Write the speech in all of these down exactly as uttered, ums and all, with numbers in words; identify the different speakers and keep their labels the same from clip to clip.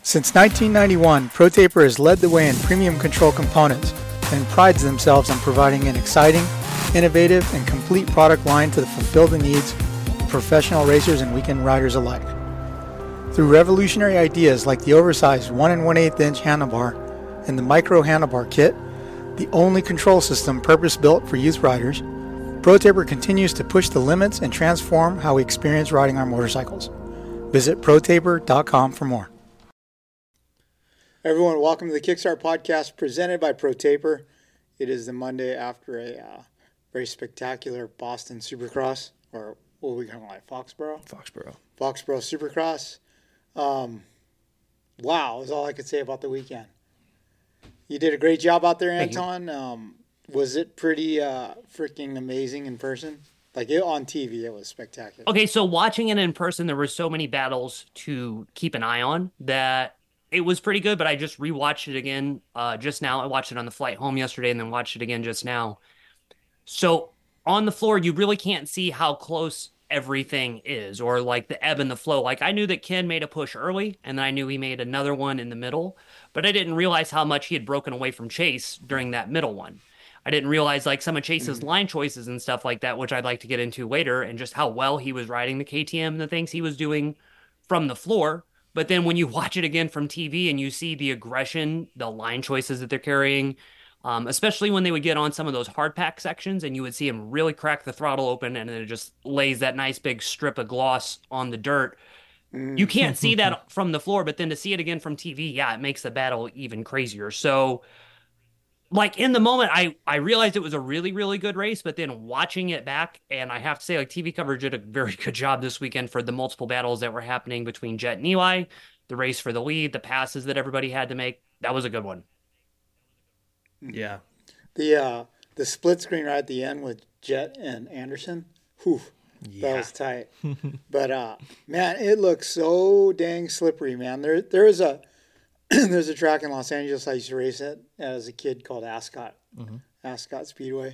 Speaker 1: Since nineteen ninety-one, ProTaper has led the way in premium control components and prides themselves on providing an exciting, innovative, and complete product line to fulfill the needs of professional racers and weekend riders alike. Through revolutionary ideas like the oversized one and one eighth inch handlebar and the micro handlebar kit, the only control system purpose-built for youth riders, ProTaper continues to push the limits and transform how we experience riding our motorcycles. Visit pro taper dot com for more. Everyone, welcome to the Kickstart Podcast presented by ProTaper. It is the Monday after a uh, very spectacular Boston Supercross, or what are we calling it, Foxborough?
Speaker 2: Foxborough.
Speaker 1: Foxborough Supercross. Um, wow, is all I could say about the weekend. You did a great job out there, Anton. Um, was it pretty uh, freaking amazing in person? Like it, on T V, it was spectacular.
Speaker 3: Okay, so watching it in person, there were so many battles to keep an eye on that it was pretty good, but I just rewatched it again uh, just now. I watched it on the flight home yesterday and then watched it again just now. So on the floor, you really can't see how close everything is, or like the ebb and the flow. Like I knew that Ken made a push early, and then I knew he made another one in the middle, but I didn't realize how much he had broken away from Chase during that middle one. I didn't realize like some of Chase's mm-hmm. line choices and stuff like that, which I'd like to get into later, and just how well he was riding the K T M and the things he was doing from the floor. But then when you watch it again from T V and you see the aggression, the line choices that they're carrying, um, especially when they would get on some of those hard pack sections and you would see him really crack the throttle open and then it just lays that nice big strip of gloss on the dirt. Mm. You can't see that from the floor, but then to see it again from T V, yeah, it makes the battle even crazier. So like in the moment, I, I realized it was a really, really good race, but then watching it back, and I have to say, like T V coverage did a very good job this weekend for the multiple battles that were happening between Jet and Eli, the race for the lead, the passes that everybody had to make. That was a good one.
Speaker 2: Yeah.
Speaker 1: The uh, the split screen right at the end with Jet and Anderson, whew, yeah. That was tight. But uh, man, it looks so dang slippery, man. There there is a There's a track in Los Angeles I used to race at as a kid called Ascot, mm-hmm. Ascot Speedway.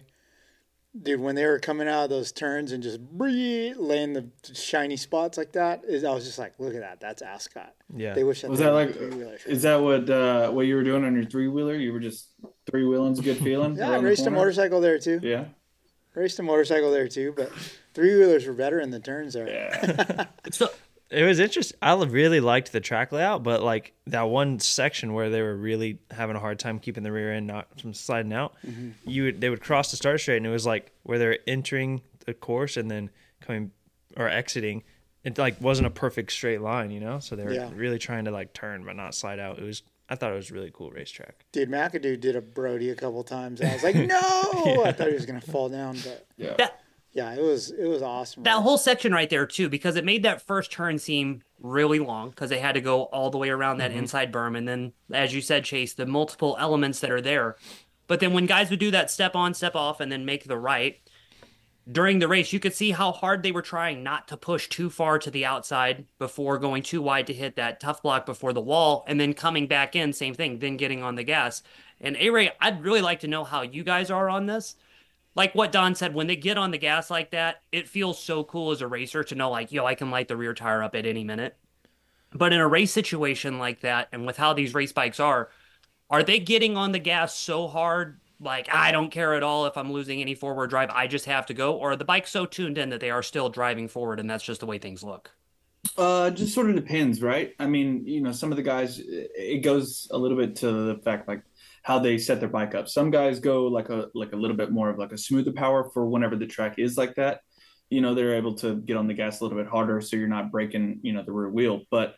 Speaker 1: Dude, when they were coming out of those turns and just laying the shiny spots like that, is I was just like, look at that, that's Ascot.
Speaker 2: Yeah.
Speaker 1: They wish that
Speaker 4: was that like, is that what uh, what you were doing on your three wheeler? You were just three wheeling's a good feeling.
Speaker 1: Yeah, I raced a motorcycle there too.
Speaker 4: Yeah,
Speaker 1: raced a motorcycle there too, but three wheelers were better in the turns there.
Speaker 4: Yeah.
Speaker 2: so. It was interesting. I really liked the track layout, but like that one section where they were really having a hard time keeping the rear end not from sliding out, mm-hmm. you would, they would cross the start straight, and it was like where they're entering the course and then coming or exiting. It like wasn't a perfect straight line, you know. So they were yeah. really trying to like turn but not slide out. It was. I thought it was a really cool racetrack.
Speaker 1: Dude, McAdoo did a Brody a couple times. I was like, no! yeah. I thought he was gonna fall down, but
Speaker 4: yeah.
Speaker 3: That-
Speaker 1: Yeah, it was it was awesome.
Speaker 3: That whole section right there, too, because it made that first turn seem really long because they had to go all the way around that mm-hmm. inside berm. And then, as you said, Chase, the multiple elements that are there. But then when guys would do that step on, step off, and then make the right, during the race, you could see how hard they were trying not to push too far to the outside before going too wide to hit that tough block before the wall, and then coming back in, same thing, then getting on the gas. And A-Ray, I'd really like to know how you guys are on this. Like what Don said, when they get on the gas like that, it feels so cool as a racer to know, like, yo, I can light the rear tire up at any minute. But in a race situation like that, and with how these race bikes are, are they getting on the gas so hard, like, I don't care at all if I'm losing any forward drive, I just have to go? Or are the bikes so tuned in that they are still driving forward, and that's just the way things look?
Speaker 4: Uh, just sort of depends, right? I mean, you know, some of the guys, it goes a little bit to the fact, like, how they set their bike up. Some guys go like a like a little bit more of like a smoother power for whenever the track is like that. You know, they're able to get on the gas a little bit harder so you're not breaking, you know, the rear wheel. But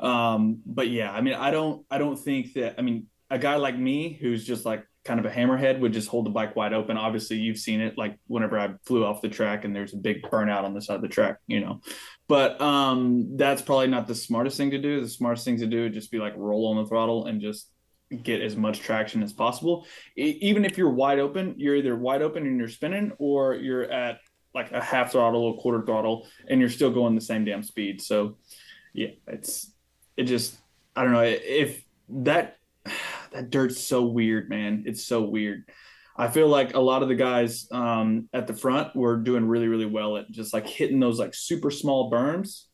Speaker 4: um, but yeah, I mean, I don't I don't think that I mean, a guy like me who's just like kind of a hammerhead would just hold the bike wide open. Obviously, you've seen it like whenever I flew off the track and there's a big burnout on the side of the track, you know. But um, that's probably not the smartest thing to do. The smartest thing to do would just be like roll on the throttle and just get as much traction as possible. Even if you're wide open, you're either wide open and you're spinning, or you're at like a half throttle or quarter throttle and you're still going the same damn speed. So yeah, it's, it just, I don't know if that, that dirt's so weird, man. It's so weird. I feel like a lot of the guys um, at the front were doing really, really well at just like hitting those like super small berms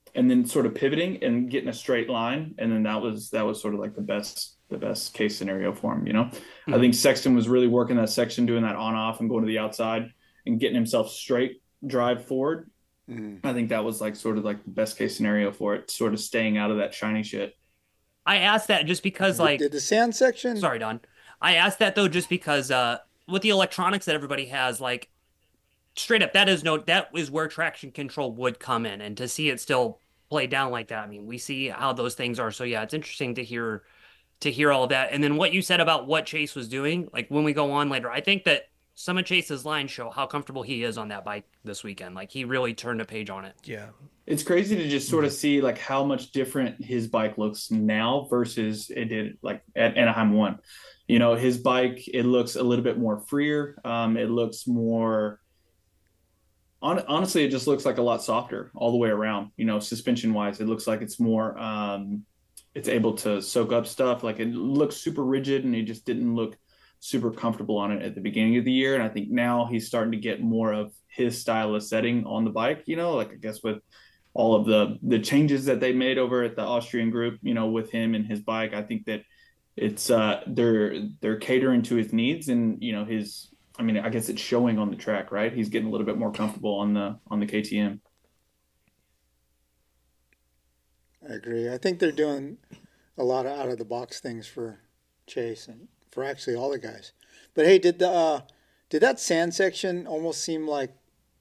Speaker 4: and then sort of pivoting and getting a straight line. And then that was that was sort of like the best the best case scenario for him. You know, I
Speaker 3: Mhm.
Speaker 4: think Sexton was really working that section, doing that on off and going to the outside and getting himself straight drive forward.
Speaker 1: Mm.
Speaker 4: I think that was like sort of like the best case scenario for it, sort of staying out of that shiny shit.
Speaker 3: I asked that just because,
Speaker 1: Did,
Speaker 3: like,
Speaker 1: did the sand section?
Speaker 3: sorry, Don. I asked that though just because, uh, with the electronics that everybody has, like, straight up, that is no, that is where traction control would come in, and to see it still play down like that, I mean, we see how those things are. So yeah, it's interesting to hear to hear all of that. And then what you said about what Chase was doing, like when we go on later, I think that some of Chase's lines show how comfortable he is on that bike this weekend. Like he really turned a page on it.
Speaker 2: Yeah.
Speaker 4: It's crazy to just sort of see like how much different his bike looks now versus it did like at Anaheim one. You know, his bike, it looks a little bit more freer. Um, it looks more on, honestly, it just looks like a lot softer all the way around. You know, suspension wise, it looks like it's more um, it's able to soak up stuff. Like it looks super rigid, and he just didn't look super comfortable on it at the beginning of the year. And I think now he's starting to get more of his style of setting on the bike. You know, like I guess with all of the the changes that they made over at the Austrian group, you know, with him and his bike, I think that it's uh they're they're catering to his needs and you know his I mean, I guess it's showing on the track, right? He's getting a little bit more comfortable on the on the K T M.
Speaker 1: I agree. I think they're doing a lot of out of the box things for Chase and for actually all the guys. But hey, did the uh, did that sand section almost seem like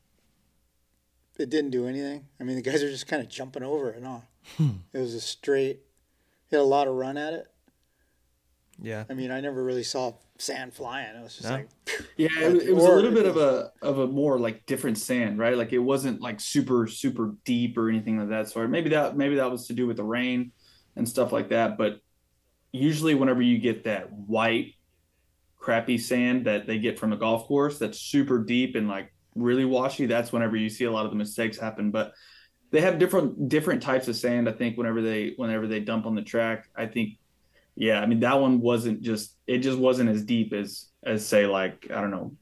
Speaker 1: it didn't do anything? I mean, the guys are just kind of jumping over it, huh? It was a straight. He had a lot of run at it.
Speaker 2: Yeah.
Speaker 1: I mean, I never really saw sand flying. It was just
Speaker 2: No.
Speaker 1: like,
Speaker 4: Yeah, it, it was a
Speaker 1: Or
Speaker 4: little
Speaker 1: it
Speaker 4: bit of
Speaker 1: was-
Speaker 4: a of a more like different sand, right? Like it wasn't like super super deep or anything of that sort. Maybe that maybe that was to do with the rain and stuff like that. But usually, whenever you get that white crappy sand that they get from a golf course that's super deep and like really washy, that's whenever you see a lot of the mistakes happen. But they have different different types of sand. I think whenever they whenever they dump on the track, I think yeah, I mean that one wasn't just it just wasn't as deep as as say like I don't know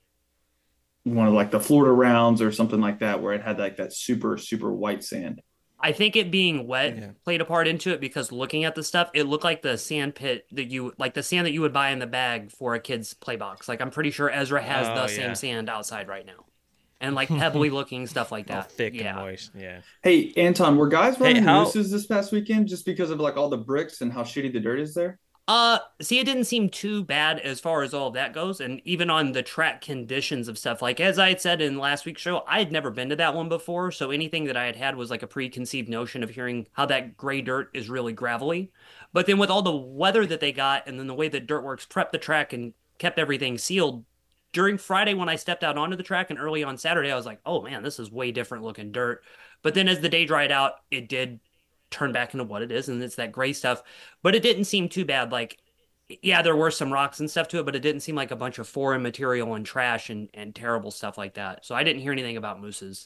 Speaker 4: one of like the Florida rounds or something like that where it had like that super super white sand.
Speaker 3: I think it being wet
Speaker 2: Yeah.
Speaker 3: played a part into it because looking at the stuff, it looked like the sand pit that you like the sand that you would buy in the bag for a kid's play box. Like I'm pretty sure Ezra has
Speaker 2: Oh,
Speaker 3: the
Speaker 2: yeah.
Speaker 3: same sand outside right now. And like pebbly looking stuff like
Speaker 2: All
Speaker 3: that.
Speaker 2: thick
Speaker 3: yeah.
Speaker 2: and moist. Yeah.
Speaker 4: Hey Anton, were guys
Speaker 2: Hey,
Speaker 4: running
Speaker 2: how-
Speaker 4: mooses this past weekend just because of like all the bricks and how shitty the dirt is there?
Speaker 3: Uh, see, it didn't seem too bad as far as all of that goes, and even on the track conditions of stuff. Like as I had said in last week's show, I had never been to that one before, so anything that I had had was like a preconceived notion of hearing how that gray dirt is really gravelly. But then with all the weather that they got, and then the way that Dirtworks prepped the track and kept everything sealed, during Friday when I stepped out onto the track and early on Saturday, I was like, oh man, this is way different looking dirt. But then as the day dried out, it did turn back into what it is, and it's that gray stuff. But it didn't seem too bad. Like, yeah, there were some rocks and stuff to it, but it didn't seem like a bunch of foreign material and trash and, and terrible stuff like that. So I didn't hear anything about mooses.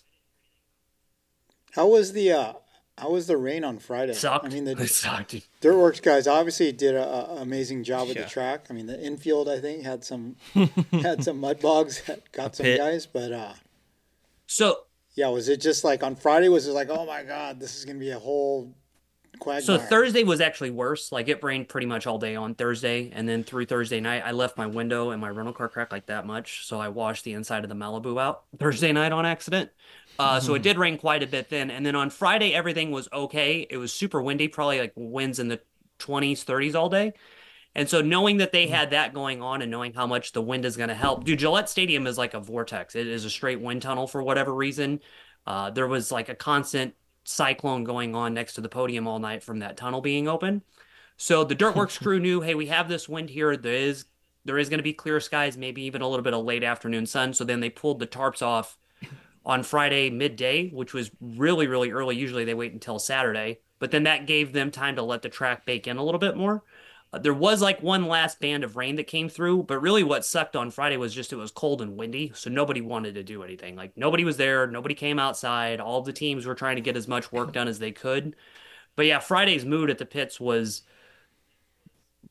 Speaker 1: how was the uh, how was the rain on Friday?
Speaker 3: It sucked.
Speaker 1: I mean,
Speaker 3: It
Speaker 1: the
Speaker 3: sucked.
Speaker 1: Dirtworks guys obviously did a, a amazing job with
Speaker 2: Yeah.
Speaker 1: the track. I mean, the infield I think had some had some mud bogs that got some
Speaker 2: pit.
Speaker 1: guys, but uh,
Speaker 3: So
Speaker 1: yeah, was it just like on Friday? Was it like, oh my god, this is gonna be a whole quagmire?
Speaker 3: So Thursday was actually worse. Like it rained pretty much all day on Thursday, and then through Thursday night, I left my window and my rental car cracked like that much, so I washed the inside of the Malibu out Thursday night on accident. Uh, so it did rain quite a bit then, and then on Friday everything was okay. It was super windy, probably like winds in the twenties, thirties all day. And so knowing that they had that going on and knowing how much the wind is going to help, dude, Gillette Stadium is like a vortex. It is a straight wind tunnel for whatever reason. Uh, there was like a constant cyclone going on next to the podium all night from that tunnel being open. So the Dirtworks crew knew, hey, we have this wind here. There is there is going to be clear skies, maybe even a little bit of late afternoon sun. So then they pulled the tarps off on Friday midday, which was really, really early. Usually they wait until Saturday, but then that gave them time to let the track bake in a little bit more. Uh, there was like one last band of rain that came through, but really what sucked on Friday was just it was cold and windy, so nobody wanted to do anything. Like nobody was there, nobody came outside. All the teams were trying to get as much work done as they could. But yeah, Friday's mood at the pits was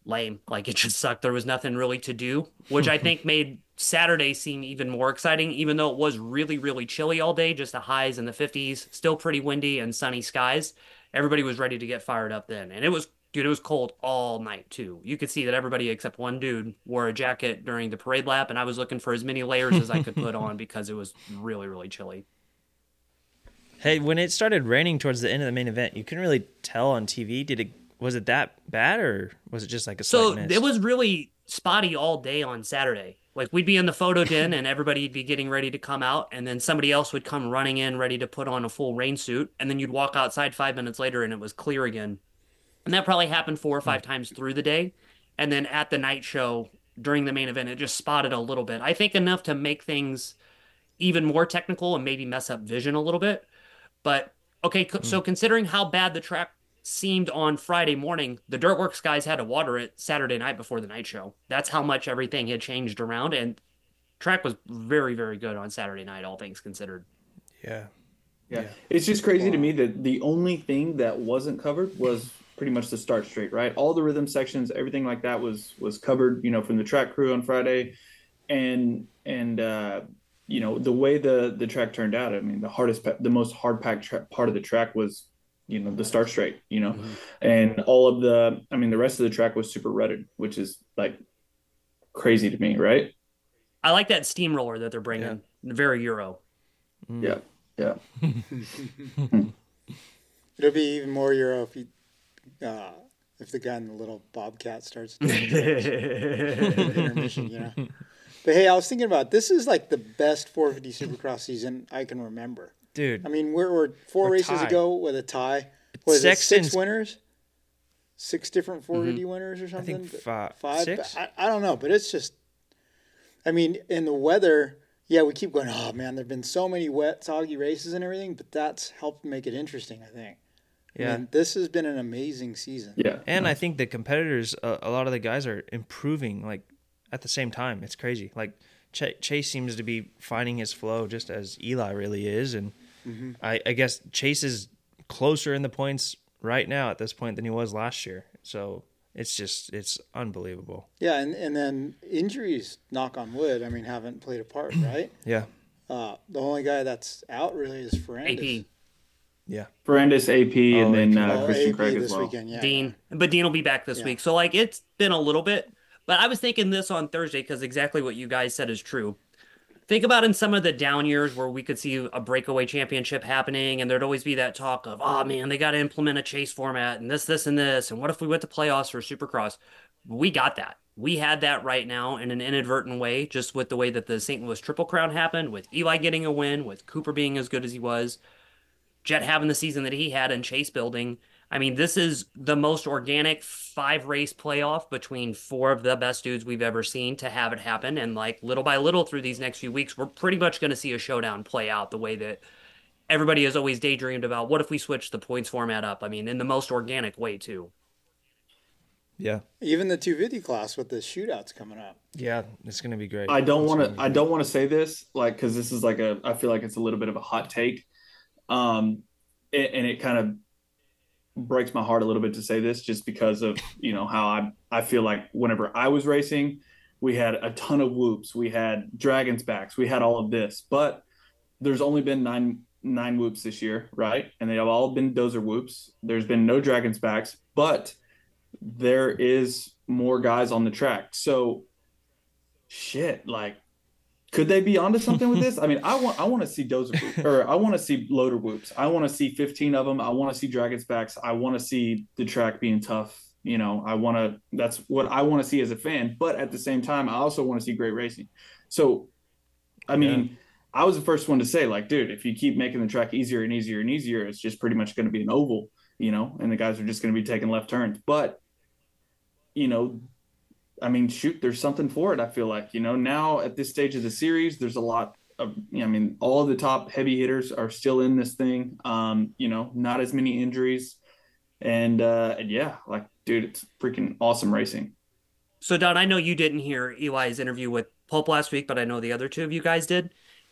Speaker 3: lame. Like it just sucked. There was nothing really to do, which I think made Saturday seem even more exciting, even though it was really, really chilly all day, just the highs in the fifties, still pretty windy and sunny skies. Everybody was ready to get fired up then. And it was, dude, it was cold all night too. You could see that everybody except one dude wore a jacket during the parade lap, and I was looking for as many layers as I could put on because it was really, really chilly.
Speaker 2: Hey, when it started raining towards the end of the main event, you couldn't really tell on T V. Did it was it that bad, or was it just like a
Speaker 3: So
Speaker 2: slight mist?
Speaker 3: it was really spotty all day on Saturday. Like we'd be in the photo den and everybody'd be getting ready to come out, and then somebody else would come running in ready to put on a full rain suit, and then you'd walk outside five minutes later and it was clear again. And that probably happened four or five times through the day. And then at the night show during the main event, it just spotted a little bit. I think enough to make things even more technical and maybe mess up vision a little bit. But okay, so considering how bad the track seemed on Friday morning, the Dirtworks guys had to water it Saturday night before the night show. That's how much everything had changed around, and track was very, very good on Saturday night, all things considered.
Speaker 2: Yeah.
Speaker 4: Yeah.
Speaker 2: Yeah.
Speaker 4: It's just crazy to me that the only thing that wasn't covered was pretty much the start straight, right? All the rhythm sections, everything like that was was covered, you know, from the track crew on Friday. And and uh you know, the way the the track turned out, I mean, the hardest pa- the most hard packed tra- part of the track was, you know, the start straight, you know.
Speaker 3: Mhm.
Speaker 4: And all of the, I mean, the rest of the track was super rutted, which is like crazy to me, right?
Speaker 3: I like that steamroller that they're bringing. Very Euro.
Speaker 4: Yeah. Yeah.
Speaker 1: It'll be even more Euro if you, uh, if the guy in the little bobcat starts doing intermission, you know. But hey, I was thinking about this is like the best four fifty Supercross season I can remember.
Speaker 2: Dude.
Speaker 1: I mean, we're, we're four
Speaker 2: Or
Speaker 1: races
Speaker 2: tie.
Speaker 1: ago with a tie. Was it
Speaker 2: Sexton's-
Speaker 1: six winners? Six different four fifty winners or
Speaker 2: I
Speaker 1: something?
Speaker 2: think five.
Speaker 1: Five?
Speaker 2: Six?
Speaker 1: I, I don't know, but it's just, I mean, in the weather, yeah, we keep going, oh man, there have been so many wet, soggy races and everything, but that's helped make it interesting, I think.
Speaker 2: Yeah.
Speaker 1: I mean, this has been an amazing season.
Speaker 4: Yeah.
Speaker 2: And I think the competitors, uh, a lot of the guys are improving like at the same time. It's crazy. Like Ch- Chase seems to be finding his flow just as Eli really is. And
Speaker 1: Mm-hmm.
Speaker 2: I, I guess Chase is closer in the points right now at this point than he was last year. So it's just, it's unbelievable.
Speaker 1: Yeah, and, and then injuries, knock on wood, I mean, haven't played a part, right?
Speaker 2: Yeah.
Speaker 1: Uh, the only guy that's out really is Ferrandis.
Speaker 3: A P.
Speaker 2: Yeah.
Speaker 4: Ferrandis, A P, and
Speaker 2: Oh,
Speaker 4: then
Speaker 2: A P.
Speaker 4: uh,
Speaker 1: Oh,
Speaker 4: Christian
Speaker 1: A P
Speaker 4: Craig
Speaker 1: this
Speaker 4: as well.
Speaker 1: weekend, yeah.
Speaker 3: Dean. But Dean will be back this
Speaker 1: Yeah.
Speaker 3: week. So, like, it's been a little bit. But I was thinking this on Thursday because exactly what you guys said is true. Think about in some of the down years where we could see a breakaway championship happening, and there'd always be that talk of, oh man, they got to implement a chase format and this, this, and this. And what if we went to playoffs for Supercross? We got that. We had that right now in an inadvertent way, just with the way that the Saint Louis Triple Crown happened, with Eli getting a win, with Cooper being as good as he was, Jet having the season that he had, and Chase building. I mean, this is the most organic five race playoff between four of the best dudes we've ever seen to have it happen. And like little by little through these next few weeks, we're pretty much going to see a showdown play out the way that everybody has always daydreamed about. What if we switch the points format up? I mean, in the most organic way too.
Speaker 2: Yeah.
Speaker 1: Even the two fifty class with the shootouts coming up.
Speaker 2: Yeah. It's going to be great.
Speaker 4: I don't
Speaker 2: It's
Speaker 4: want
Speaker 2: gonna
Speaker 4: to.
Speaker 2: be
Speaker 4: I
Speaker 2: great.
Speaker 4: don't want to say this, like, because this is like a. I feel like it's a little bit of a hot take, um, and, and it kind of breaks my heart a little bit to say this, just because of you know how I. I feel like whenever I was racing, we had a ton of whoops, we had dragons backs, we had all of this, but there's only been nine nine whoops this year, right? And they have all been dozer whoops. There's been no dragons backs, but there is more guys on the track. So shit, like could they be onto something with this? I mean, I want I want to see dozer whoops, or I want to see loader whoops. I want to see fifteen of them. I want to see dragons backs. I want to see the track being tough. You know, I want to that's what I want to see as a fan, but at the same time, I also want to see great racing. So I mean,
Speaker 2: Yeah.
Speaker 4: I was the first one to say, like, dude, if you keep making the track easier and easier and easier, it's just pretty much going to be an oval, you know, and the guys are just going to be taking left turns. But, you know, I mean, shoot, there's something for it, I feel like. You know, now at this stage of the series, there's a lot of, you know, I mean, all of the top heavy hitters are still in this thing. Um, you know, not as many injuries. And, uh, and yeah, like, dude, it's freaking awesome racing.
Speaker 3: So, Don, I know you didn't hear Eli's interview with Pulp last week, but I know the other two of you guys did.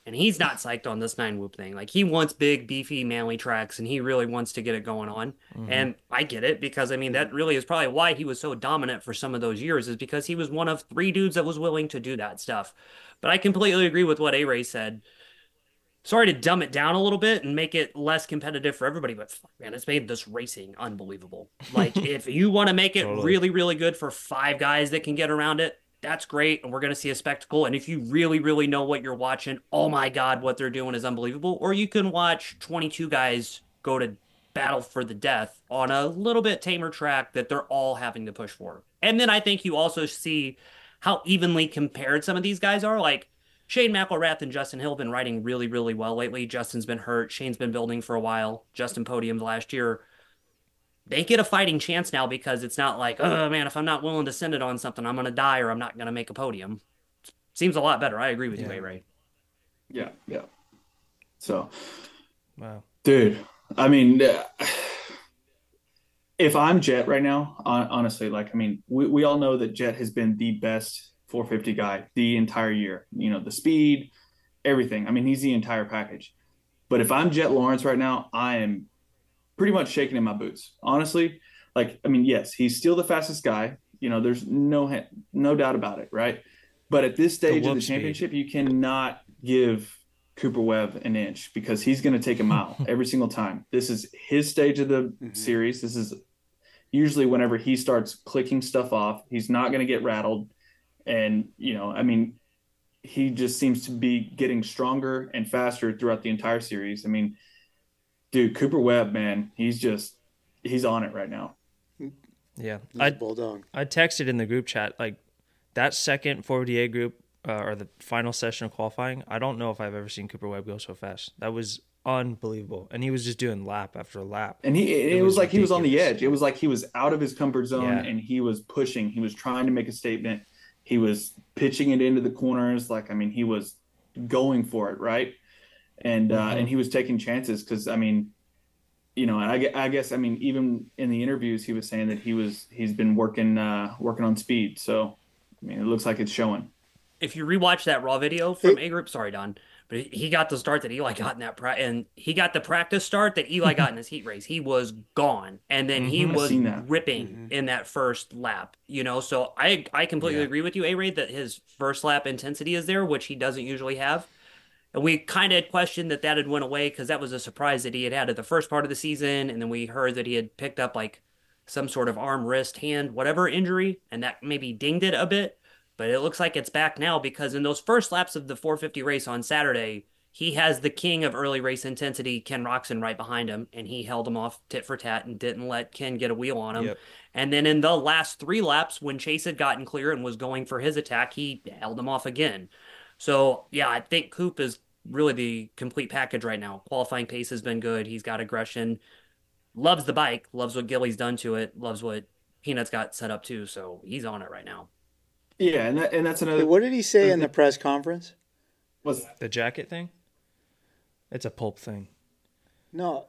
Speaker 3: And he's not psyched on this nine whoop thing. Like he wants big, beefy, manly tracks, and he really wants to get it going on. Mm-hmm. And I get it because I mean that really is probably why he was so dominant for some of those years, is because he was one of three dudes that was willing to do that stuff. But I completely agree with what A-Ray said. Sorry to dumb it down a little bit and make it less competitive for everybody, but fuck, man, it's made this racing unbelievable. Like if you want to make it totally. really, really good for five guys that can get around it, that's great, and we're going to see a spectacle. And if you really, really know what you're watching, oh my God, what they're doing is unbelievable. Or you can watch twenty-two guys go to battle for the death on a little bit tamer track that they're all having to push for. And then I think you also see how evenly compared some of these guys are. Like Shane McElrath and Justin Hill have been riding really, really well lately. Justin's been hurt. Shane's been building for a while. Justin podiumed last year. They get a fighting chance now because it's not like, oh man, if I'm not willing to send it on something, I'm going to die or I'm not going to make a podium. Seems a lot better. I agree with yeah. you, A-Ray.
Speaker 4: Yeah, yeah. So,
Speaker 2: wow.
Speaker 4: Dude, I mean, if I'm Jet right now, honestly, like, I mean, we, we all know that Jet has been the best four fifty guy the entire year. You know, the speed, everything. I mean, he's the entire package. But if I'm Jet Lawrence right now, I am pretty much shaking in my boots, honestly. Like, I mean, yes, he's still the fastest guy. You know, there's no no doubt about it, right? But at this stage of the championship, speed. you cannot give Cooper Webb an inch because he's going to take a mile every single time. This is his stage of the mm-hmm. series. This is usually whenever he starts clicking stuff off, he's not going to get rattled. And, you know, I mean, he just seems to be getting stronger and faster throughout the entire series. I mean, dude, Cooper Webb, man, he's just he's on it right now.
Speaker 2: Yeah,
Speaker 1: I bulldog.
Speaker 2: I texted in the group chat like that second four fifty-eight group uh, or the final session of qualifying. I don't know if I've ever seen Cooper Webb go so fast. That was unbelievable, and he was just doing lap after lap.
Speaker 4: And he it, it was, was like ridiculous. He was on the edge. It was like he was out of his comfort zone, yeah. and he was pushing. He was trying to make a statement. He was pitching it into the corners. Like, I mean, he was going for it, right? And uh, mm-hmm. and he was taking chances because, I mean, you know, I, I guess, I mean, even in the interviews, he was saying that he was he's been working uh, working on speed. So, I mean, it looks like it's showing.
Speaker 3: If you rewatch that raw video from A Group, sorry, Don, but he got the start that Eli got in that pra- and he got the practice start that Eli got in his heat race. He was gone, and then he mm-hmm. was ripping mm-hmm. in that first lap. You know, so I I completely yeah. agree with you, A-Ray, that his first lap intensity is there, which he doesn't usually have. And we kind of questioned that that had went away because that was a surprise that he had had at the first part of the season. And then we heard that he had picked up like some sort of arm, wrist, hand, whatever injury, and that maybe dinged it a bit. But it looks like it's back now because in those first laps of the four fifty race on Saturday, he has the king of early race intensity, Ken Roxon, right behind him, and he held him off tit for tat and didn't let Ken get a wheel on him. Yep. And then in the last three laps, when Chase had gotten clear and was going for his attack, he held him off again. So, yeah, I think Coop is really the complete package right now. Qualifying pace has been good. He's got aggression. Loves the bike. Loves what Gilly's done to it. Loves what Peanut's got set up too. So he's on it right now.
Speaker 4: Yeah, and that, and that's another...
Speaker 1: Hey, what did he say in the press conference?
Speaker 4: Was
Speaker 2: the jacket thing? It's a pulp thing.
Speaker 1: No.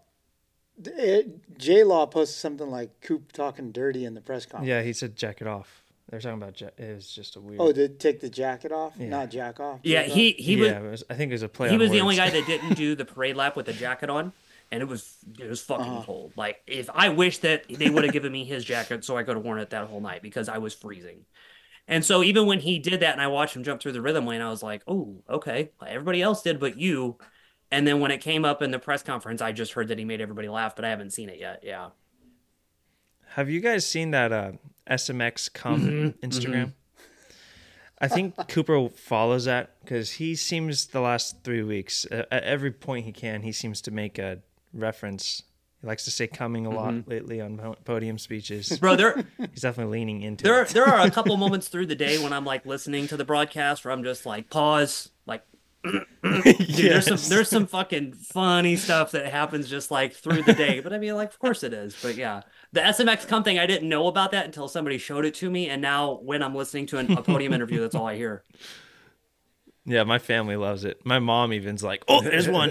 Speaker 1: J-Law posted something like Coop talking dirty in the press conference.
Speaker 2: Yeah, he said jacket off. They're talking about ja- it was just a weird.
Speaker 1: Oh, did take the jacket off,
Speaker 2: yeah.
Speaker 1: not jack off.
Speaker 3: Yeah, he he was,
Speaker 2: yeah, it was. I think it was a play.
Speaker 3: He
Speaker 2: on
Speaker 3: was
Speaker 2: words.
Speaker 3: the only guy that didn't do the parade lap with the jacket on, and it was it was fucking uh-huh. cold. Like, if I wish that they would have given me his jacket so I could have worn it that whole night because I was freezing. And so even when he did that, and I watched him jump through the rhythm lane, I was like, oh, okay, everybody else did, but you. And then when it came up in the press conference, I just heard that he made everybody laugh, but I haven't seen it yet. Yeah.
Speaker 2: Have you guys seen that uh, S M X Come
Speaker 3: mm-hmm.
Speaker 2: Instagram?
Speaker 3: Mm-hmm.
Speaker 2: I think Cooper follows that because he seems the last three weeks, uh, at every point he can, he seems to make a reference. He likes to say coming a lot mm-hmm. lately on podium speeches.
Speaker 3: Bro, there,
Speaker 2: he's definitely leaning into
Speaker 3: there,
Speaker 2: it.
Speaker 3: There are a couple moments through the day when I'm like listening to the broadcast where I'm just like, pause, like, Dude, yes. there's some there's some fucking funny stuff that happens just like through the day. But I mean, like, of course it is. But yeah, the S M X Come thing, I didn't know about that until somebody showed it to me, and now when I'm listening to an, a podium interview, that's all I hear.
Speaker 2: Yeah, my family loves it. My mom even's like, "Oh, there's one."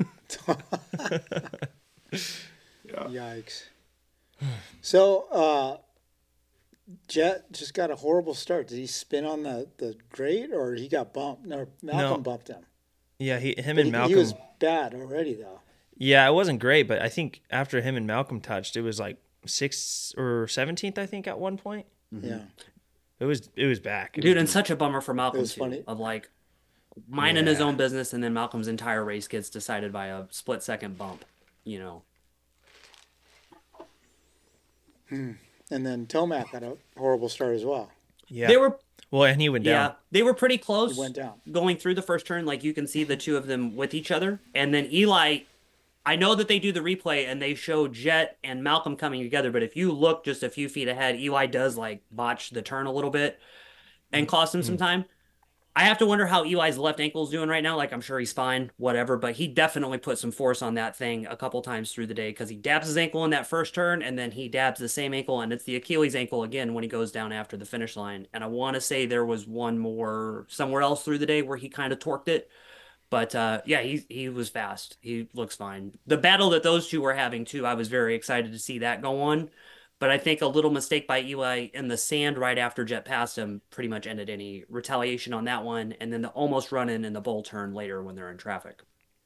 Speaker 1: Yeah. Yikes! So, uh, Jet just got a horrible start. Did he spin on the, the grate, or he got bumped? No, Malcolm no. bumped him.
Speaker 2: Yeah, he him
Speaker 1: But
Speaker 2: and
Speaker 1: he, he was
Speaker 2: Malcolm.
Speaker 1: bad already, though.
Speaker 2: Yeah, it wasn't great, but I think after him and Malcolm touched, it was like sixth or seventeenth. I think at one point
Speaker 1: Yeah,
Speaker 2: it was it was back. It was
Speaker 3: Dude, and
Speaker 2: deep.
Speaker 3: such a bummer for
Speaker 1: it
Speaker 3: Malcolm
Speaker 1: was
Speaker 3: too.
Speaker 1: funny.
Speaker 3: Of like minding his
Speaker 2: Yeah,
Speaker 3: own business, and then Malcolm's entire race gets decided by a split second bump. You know.
Speaker 1: And then Tomac had a horrible start as well.
Speaker 2: yeah.
Speaker 3: They were
Speaker 2: Well, and he went
Speaker 3: Yeah,
Speaker 2: down.
Speaker 3: they were pretty close.
Speaker 1: He went down.
Speaker 3: Going through the first turn. Like you can see the two of them with each other, and then Eli. I know that they do the replay and they show Jet and Malcolm coming together, but if you look just a few feet ahead, Eli does like botch the turn a little bit and cost him some time. I have to wonder how Eli's left ankle's doing right now. Like, I'm sure he's fine, whatever, but he definitely put some force on that thing a couple times through the day because he dabs his ankle in that first turn and then he dabs the same ankle and it's the Achilles ankle again when he goes down after the finish line. And I want to say there was one more somewhere else through the day where he kind of torqued it. But uh, yeah, he he was fast. He looks fine. The battle that those two were having too, I was very excited to see that go on. But I think a little mistake by Eli in the sand right after Jet passed him pretty much ended any retaliation on that one. And then the almost run in and the bull turn later when they're in traffic.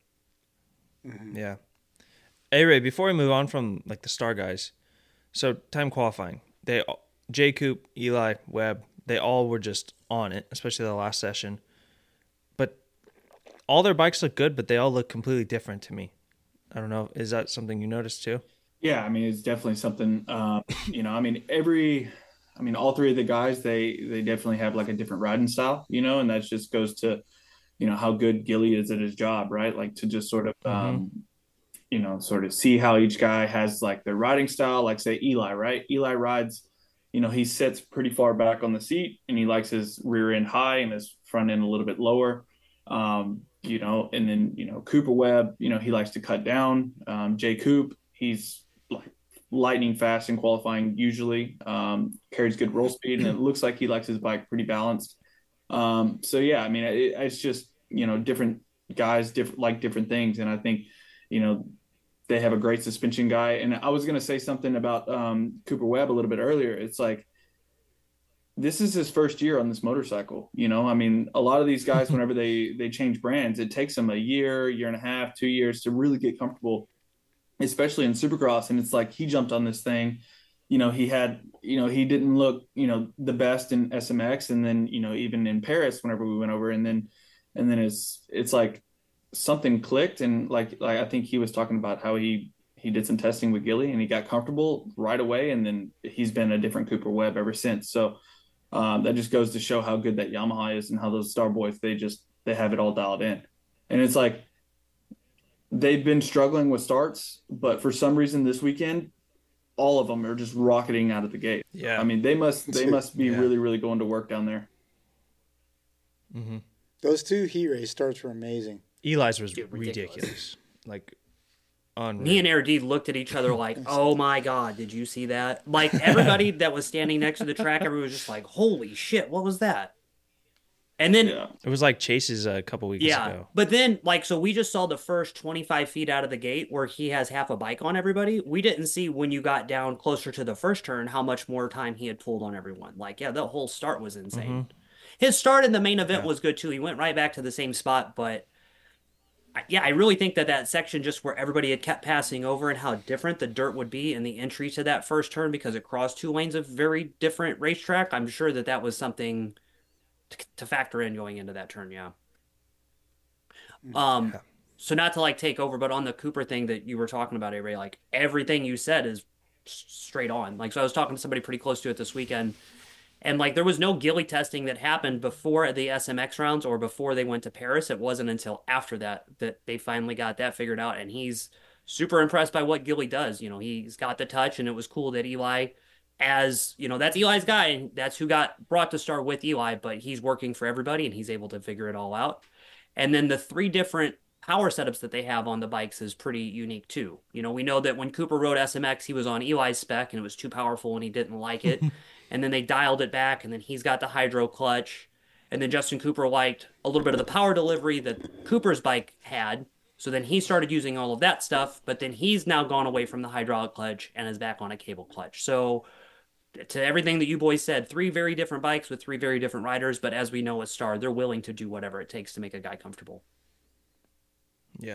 Speaker 2: Yeah. Hey Ray, before we move on from like the star guys, so time qualifying, they Jay Coop, Eli, Webb, they all were just on it, especially the last session. But all their bikes look good, but they all look completely different to me. I don't know. Is that something you noticed too?
Speaker 4: Yeah, I mean, it's definitely something. Um, you know, I mean, every, I mean, all three of the guys, they they definitely have like a different riding style, you know, and that just goes to, you know, how good Gilly is at his job, right? Like to just sort of, um, you know, sort of see how each guy has like their riding style. Like say Eli, right? Eli rides, you know, he sits pretty far back on the seat, and he likes his rear end high and his front end a little bit lower. Um, you know, and then you know Cooper Webb, you know, he likes to cut down. Um, Jay Coop, he's like lightning fast in qualifying usually, um, carries good roll speed, and it looks like he likes his bike pretty balanced. Um, so yeah, I mean, it, it's just you know different guys, different like different things, and I think you know they have a great suspension guy. And I was going to say something about um, Cooper Webb a little bit earlier. It's like this is his first year on this motorcycle. You know, I mean, a lot of these guys, whenever they they change brands, it takes them a year, year and a half, two years to really get comfortable, especially in Supercross. And it's like he jumped on this thing. You know, he had, you know, he didn't look, you know, the best in S M X, and then, you know, even in Paris whenever we went over, and then, and then it's it's like something clicked, and like like I think he was talking about how he he did some testing with Gilly and he got comfortable right away, and then he's been a different Cooper Webb ever since. So um, that just goes to show how good that Yamaha is and how those Star Boys, they just they have it all dialed in. And it's like they've been struggling with starts, but for some reason this weekend, all of them are just rocketing out of the gate.
Speaker 2: Yeah.
Speaker 4: I mean, they must they must be
Speaker 2: Yeah.
Speaker 4: really really going to work down there.
Speaker 2: Mm-hmm.
Speaker 1: Those two heat race starts were amazing.
Speaker 2: Eli's was
Speaker 3: Dude, ridiculous.
Speaker 2: ridiculous. Like, unreal.
Speaker 3: Me and Air D looked at each other like, oh my God, did you see that? Like everybody that was standing next to the track, everyone was just like, holy shit, what was that? And then
Speaker 4: Yeah.
Speaker 2: It was like Chase's a couple weeks
Speaker 3: Yeah,
Speaker 2: ago.
Speaker 3: but then like so we just saw the first twenty-five feet out of the gate where he has half a bike on everybody. We didn't see when you got down closer to the first turn how much more time he had pulled on everyone. Like yeah, the whole start was insane. His start in the main event
Speaker 2: Yeah.
Speaker 3: was good too. He went right back to the same spot, but I- yeah, I really think that that section just where everybody had kept passing over and how different the dirt would be in the entry to that first turn because it crossed two lanes of very different racetrack. I'm sure that that was something to, to factor in going into that turn. Yeah. Um,
Speaker 2: Yeah.
Speaker 3: so not to like take over, but on the Cooper thing that you were talking about, A-Ray, like everything you said is s- straight on. Like, so I was talking to somebody pretty close to it this weekend, and like there was no Gilly testing that happened before the S M X rounds or before they went to Paris. It wasn't until after that that they finally got that figured out, and he's super impressed by what Gilly does. You know, he's got the touch, and it was cool that Eli, as you know, that's Eli's guy, and that's who got brought to start with Eli, but he's working for everybody, and he's able to figure it all out. And then the three different power setups that they have on the bikes is pretty unique too. You know, we know that when Cooper rode S M X, he was on Eli's spec and it was too powerful and he didn't like it. And then they dialed it back, and then he's got the hydro clutch. And then Justin Cooper liked a little bit of the power delivery that Cooper's bike had. So then he started using all of that stuff, but then he's now gone away from the hydraulic clutch and is back on a cable clutch. So to everything that you boys said, three very different bikes with three very different riders, but as we know with Star, they're willing to do whatever it takes to make a guy comfortable.
Speaker 2: Yeah.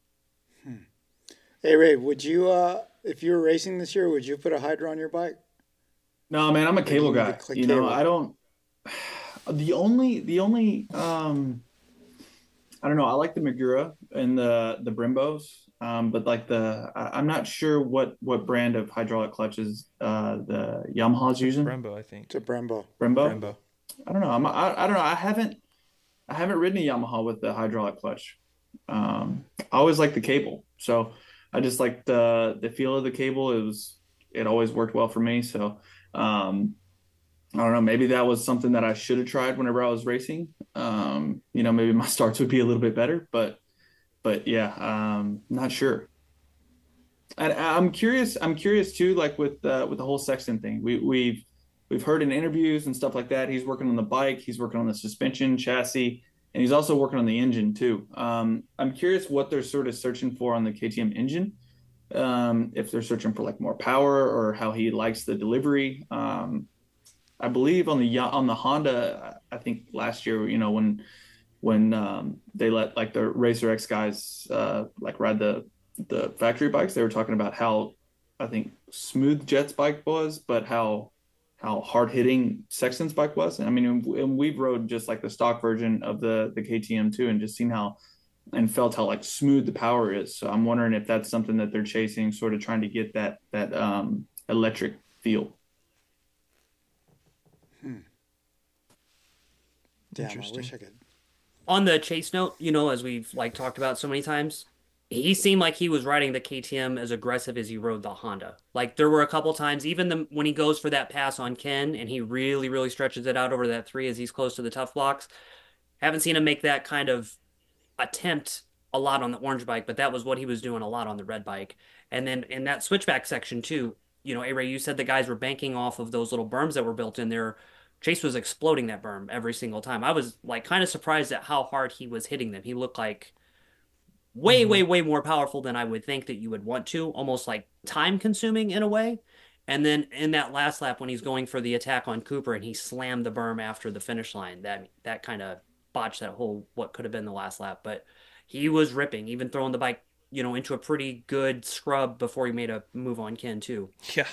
Speaker 1: Hey Ray, would you uh if you were racing this year, would you put a Hydra on your bike?
Speaker 4: No, man, I'm a
Speaker 1: Or do you
Speaker 4: cable
Speaker 1: need to
Speaker 4: guy.
Speaker 1: click
Speaker 4: You know,
Speaker 1: cable?
Speaker 4: I don't. The only, the only, um, I don't know. I like the Magura and the the Brimbos, um, but like the, I, I'm not sure what what brand of hydraulic clutches uh the Yamaha's
Speaker 2: It's a
Speaker 4: using.
Speaker 2: Brembo, I think.
Speaker 1: To Brembo.
Speaker 4: Brembo.
Speaker 2: Brembo.
Speaker 4: I don't know. I'm, I I don't know. I haven't I haven't ridden a Yamaha with the hydraulic clutch. Um, I always like the cable, so I just like the the feel of the cable. It was it always worked well for me. So um, I don't know. Maybe that was something that I should have tried whenever I was racing. Um, you know, maybe my starts would be a little bit better, but but yeah, um, not sure. And I'm curious. I'm curious too, like with uh, with the whole Sexton thing. We we've we've heard in interviews and stuff like that. He's working on the bike. He's working on the suspension, chassis, and he's also working on the engine too. Um, I'm curious what they're sort of searching for on the K T M engine. Um, if they're searching for like more power or how he likes the delivery. Um, I believe on the on the Honda, I think last year, you know, when when um, they let like the Racer X guys uh, like ride the the factory bikes, they were talking about how I think smooth Jet's bike was, but how how hard hitting Sexton's bike was. And I mean, and we've rode just like the stock version of the the K T M too, and just seen how and felt how like smooth the power is. So I'm wondering if that's something that they're chasing, sort of trying to get that that um, electric feel.
Speaker 1: Hmm. Damn, I
Speaker 2: Interesting.
Speaker 1: wish I could.
Speaker 3: On the chase note, you know, as we've like talked about so many times, he seemed like he was riding the K T M as aggressive as he rode the Honda. Like there were a couple times, even the, when he goes for that pass on Ken and he really, really stretches it out over that three as he's close to the tough blocks. Haven't seen him make that kind of attempt a lot on the orange bike, but that was what he was doing a lot on the red bike. And then in that switchback section too, you know, A-Ray, you said the guys were banking off of those little berms that were built in there. Chase was exploding that berm every single time. I was like kind of surprised at how hard he was hitting them. He looked like way,
Speaker 2: Mm-hmm.
Speaker 3: way, way more powerful than I would think that you would want to, almost like time consuming in a way. And then in that last lap when he's going for the attack on Cooper and he slammed the berm after the finish line, that that kind of botched that whole what could have been the last lap. But he was ripping, even throwing the bike, you know, into a pretty good scrub before he made a move on Ken too.
Speaker 2: Yeah.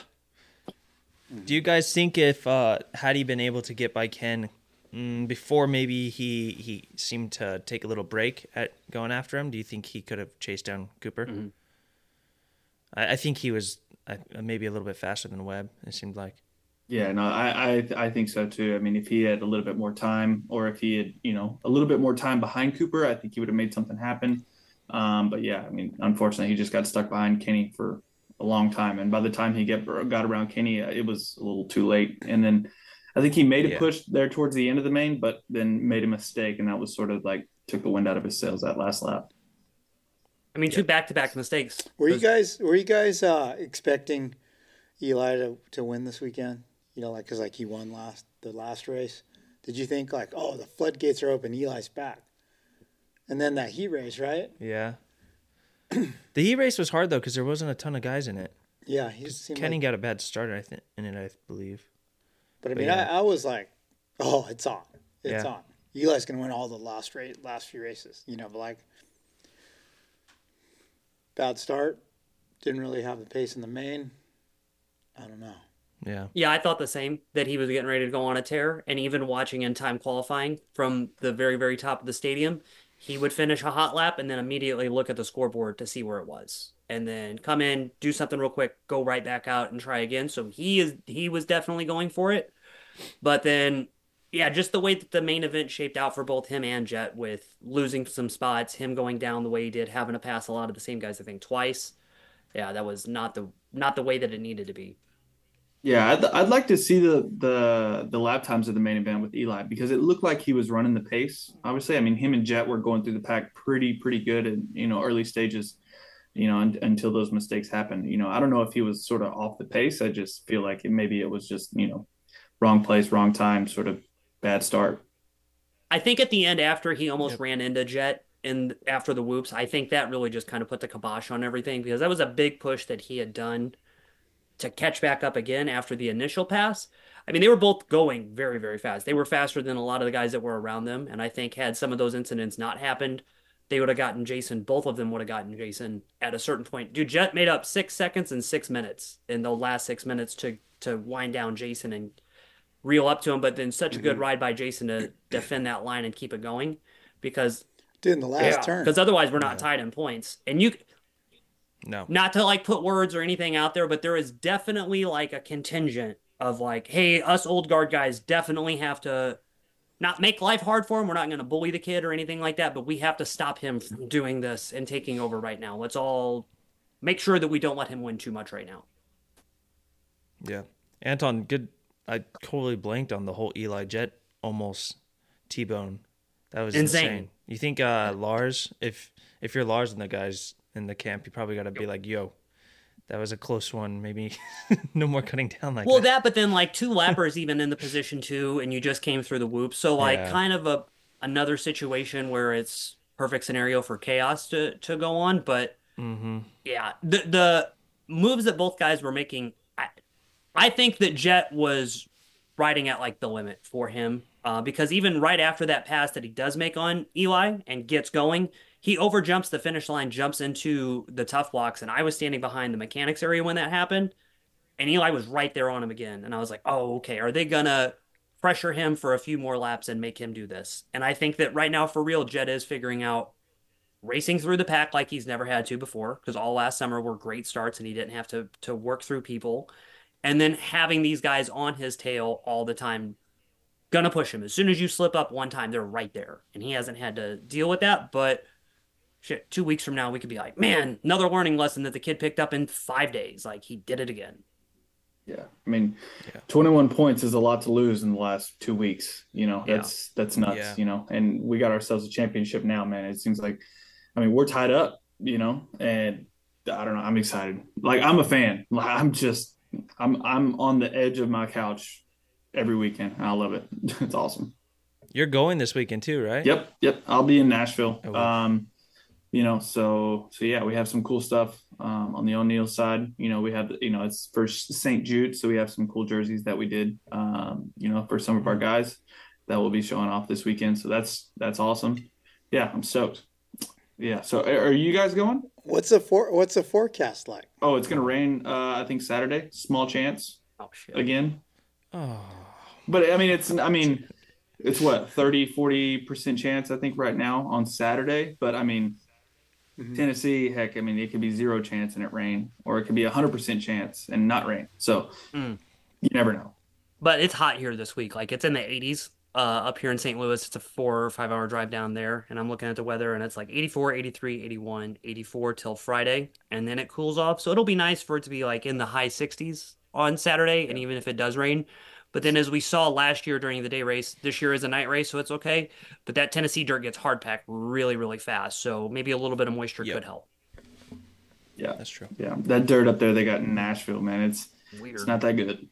Speaker 2: Do you guys think if uh, had he been able to get by Ken mm, before maybe he he seemed to take a little break at going after him, do you think he could have chased down Cooper?
Speaker 3: Mm-hmm.
Speaker 2: I, I think he was uh, maybe a little bit faster than Webb, it seemed like.
Speaker 4: Yeah, no, I, I I think so too. I mean, if he had a little bit more time, or if he had, you know, a little bit more time behind Cooper, I think he would have made something happen. Um, but yeah, I mean, unfortunately, he just got stuck behind Kenny for a long time, and by the time he get got around Kenny, uh, it was a little too late. And then I think he made a
Speaker 2: Yeah.
Speaker 4: push there towards the end of the main, but then made a mistake, and that was sort of like took the wind out of his sails that last lap.
Speaker 3: I mean, two back-to-back mistakes.
Speaker 1: Were you
Speaker 3: Those-
Speaker 1: guys were you guys uh, expecting Eli to, to win this weekend? You know, like because like he won last the last race. Did you think like, oh, the floodgates are open, Eli's back, and then that heat race, right?
Speaker 2: Yeah. The heat race was hard though because there wasn't a ton of guys in it.
Speaker 1: Yeah, he seemed
Speaker 2: Kenny
Speaker 1: like,
Speaker 2: got a bad start, I think, in it, I believe.
Speaker 1: but I
Speaker 2: but
Speaker 1: mean,
Speaker 2: yeah.
Speaker 1: I, I was like, oh, it's on, it's
Speaker 2: Yeah.
Speaker 1: on. Eli's gonna win all the last race, last few races. You know, but like bad start, didn't really have the pace in the main. I don't know.
Speaker 2: Yeah.
Speaker 3: Yeah, I thought the same, that he was getting ready to go on a tear. And even watching in time qualifying from the very, very top of the stadium, he would finish a hot lap and then immediately look at the scoreboard to see where it was. And then come in, do something real quick, go right back out and try again. So he is he was definitely going for it. But then, yeah, just the way that the main event shaped out for both him and Jet with losing some spots, him going down the way he did, having to pass a lot of the same guys, I think, twice. Yeah, that was not the not the way that it needed to be.
Speaker 4: Yeah, I'd, I'd like to see the the the lap times of the main event with Eli because it looked like he was running the pace. Obviously, I mean, him and Jet were going through the pack pretty pretty good in, you know, early stages, you know, un, until those mistakes happened. You know, I don't know if he was sort of off the pace. I just feel like it, maybe it was just, you know, wrong place, wrong time, sort of bad start.
Speaker 3: I think at the end, after he almost
Speaker 2: Yep.
Speaker 3: ran into Jet and after the whoops, I think that really just kind of put the kibosh on everything because that was a big push that he had done to catch back up again after the initial pass. I mean, they were both going very, very fast. They were faster than a lot of the guys that were around them. And I think had some of those incidents not happened, they would have gotten Jason. Both of them would have gotten Jason at a certain point. Dude, Jet made up six seconds and six minutes in the last six minutes to to wind down Jason and reel up to him. But then such a good
Speaker 1: Mhm.
Speaker 3: ride by Jason to defend that line and keep it going because
Speaker 1: Dude, in the last
Speaker 3: yeah,
Speaker 1: turn.
Speaker 3: because otherwise we're not
Speaker 2: Yeah.
Speaker 3: tied in points. And you
Speaker 2: No.
Speaker 3: not to like put words or anything out there, but there is definitely like a contingent of like, hey, us old guard guys definitely have to not make life hard for him. We're not going to bully the kid or anything like that, but we have to stop him from doing this and taking over right now. Let's all make sure that we don't let him win too much right now.
Speaker 2: Yeah. Anton, good. I totally blanked on the whole Eli Jet almost T-bone. That was
Speaker 3: Insane.
Speaker 2: insane. You think uh, Lars, if if you're Lars and the guys in the camp, you probably got to be like, yo, that was a close one. Maybe no more cutting down like
Speaker 3: Well,
Speaker 2: that.
Speaker 3: that, but then like two lappers even in the position too, and you just came through the whoop. So like
Speaker 2: Yeah.
Speaker 3: kind of a another situation where it's perfect scenario for chaos to to go on. But
Speaker 2: Mm-hmm.
Speaker 3: yeah, the the moves that both guys were making, I, I think that Jet was riding at like the limit for him. Uh, because even right after that pass that he does make on Eli and gets going, he overjumps the finish line, jumps into the tough blocks, and I was standing behind the mechanics area when that happened. And Eli was right there on him again. And I was like, oh, okay. Are they going to pressure him for a few more laps and make him do this? And I think that right now, for real, Jet is figuring out racing through the pack like he's never had to before, because all last summer were great starts and he didn't have to, to work through people. And then having these guys on his tail all the time, going to push him. As soon as you slip up one time, they're right there. And he hasn't had to deal with that. But shit, two weeks from now, we could be like, man, another learning lesson that the kid picked up in five days. Like, he did it again.
Speaker 4: Yeah, I mean,
Speaker 2: Yeah.
Speaker 4: twenty-one points is a lot to lose in the last two weeks. You know,
Speaker 3: Yeah.
Speaker 4: that's that's nuts.
Speaker 2: Yeah.
Speaker 4: You know, and we got ourselves a championship now, man. It seems like, I mean, we're tied up. You know, and I don't know. I'm excited. Like I'm a fan. Like, I'm just, I'm I'm on the edge of my couch every weekend. And I love it. It's awesome.
Speaker 2: You're going this weekend too, right?
Speaker 4: Yep, yep. I'll be in Nashville.
Speaker 2: Oh.
Speaker 4: Um, you know, so so yeah, we have some cool stuff um, on the O'Neill side. You know, we have you know it's for Saint Jude, so we have some cool jerseys that we did. Um, you know, for some of our guys that will be showing off this weekend. So that's that's awesome. Yeah, I'm stoked. Yeah. So are are you guys going?
Speaker 1: What's the for what's the forecast like?
Speaker 4: Oh, it's gonna rain. Uh, I think Saturday. Small chance
Speaker 3: Oh, shit.
Speaker 4: again.
Speaker 2: Oh.
Speaker 4: But I mean, it's I mean, it's what thirty, forty percent chance I think right now on Saturday. But I mean.
Speaker 1: Mhm.
Speaker 4: Tennessee, heck, I mean, it could be zero chance and it rain, or it could be a hundred percent chance and not rain. So
Speaker 3: Mm.
Speaker 4: you never know.
Speaker 3: But it's hot here this week. Like, it's in the eighties uh, up here in Saint Louis. It's a four or five hour drive down there. And I'm looking at the weather, and it's like eighty-four, eighty-three, eighty-one, eighty-four till Friday. And then it cools off. So it'll be nice for it to be like in the high sixties on Saturday. And even if it does rain. But then, as we saw last year during the day race, this year is a night race, so it's okay. But that Tennessee dirt gets hard packed really, really fast. So maybe a little bit of moisture
Speaker 2: Yep.
Speaker 3: could help.
Speaker 4: Yeah,
Speaker 2: That's true.
Speaker 4: yeah. That dirt up there they got in Nashville, man, it's
Speaker 3: Weird.
Speaker 4: it's not that good.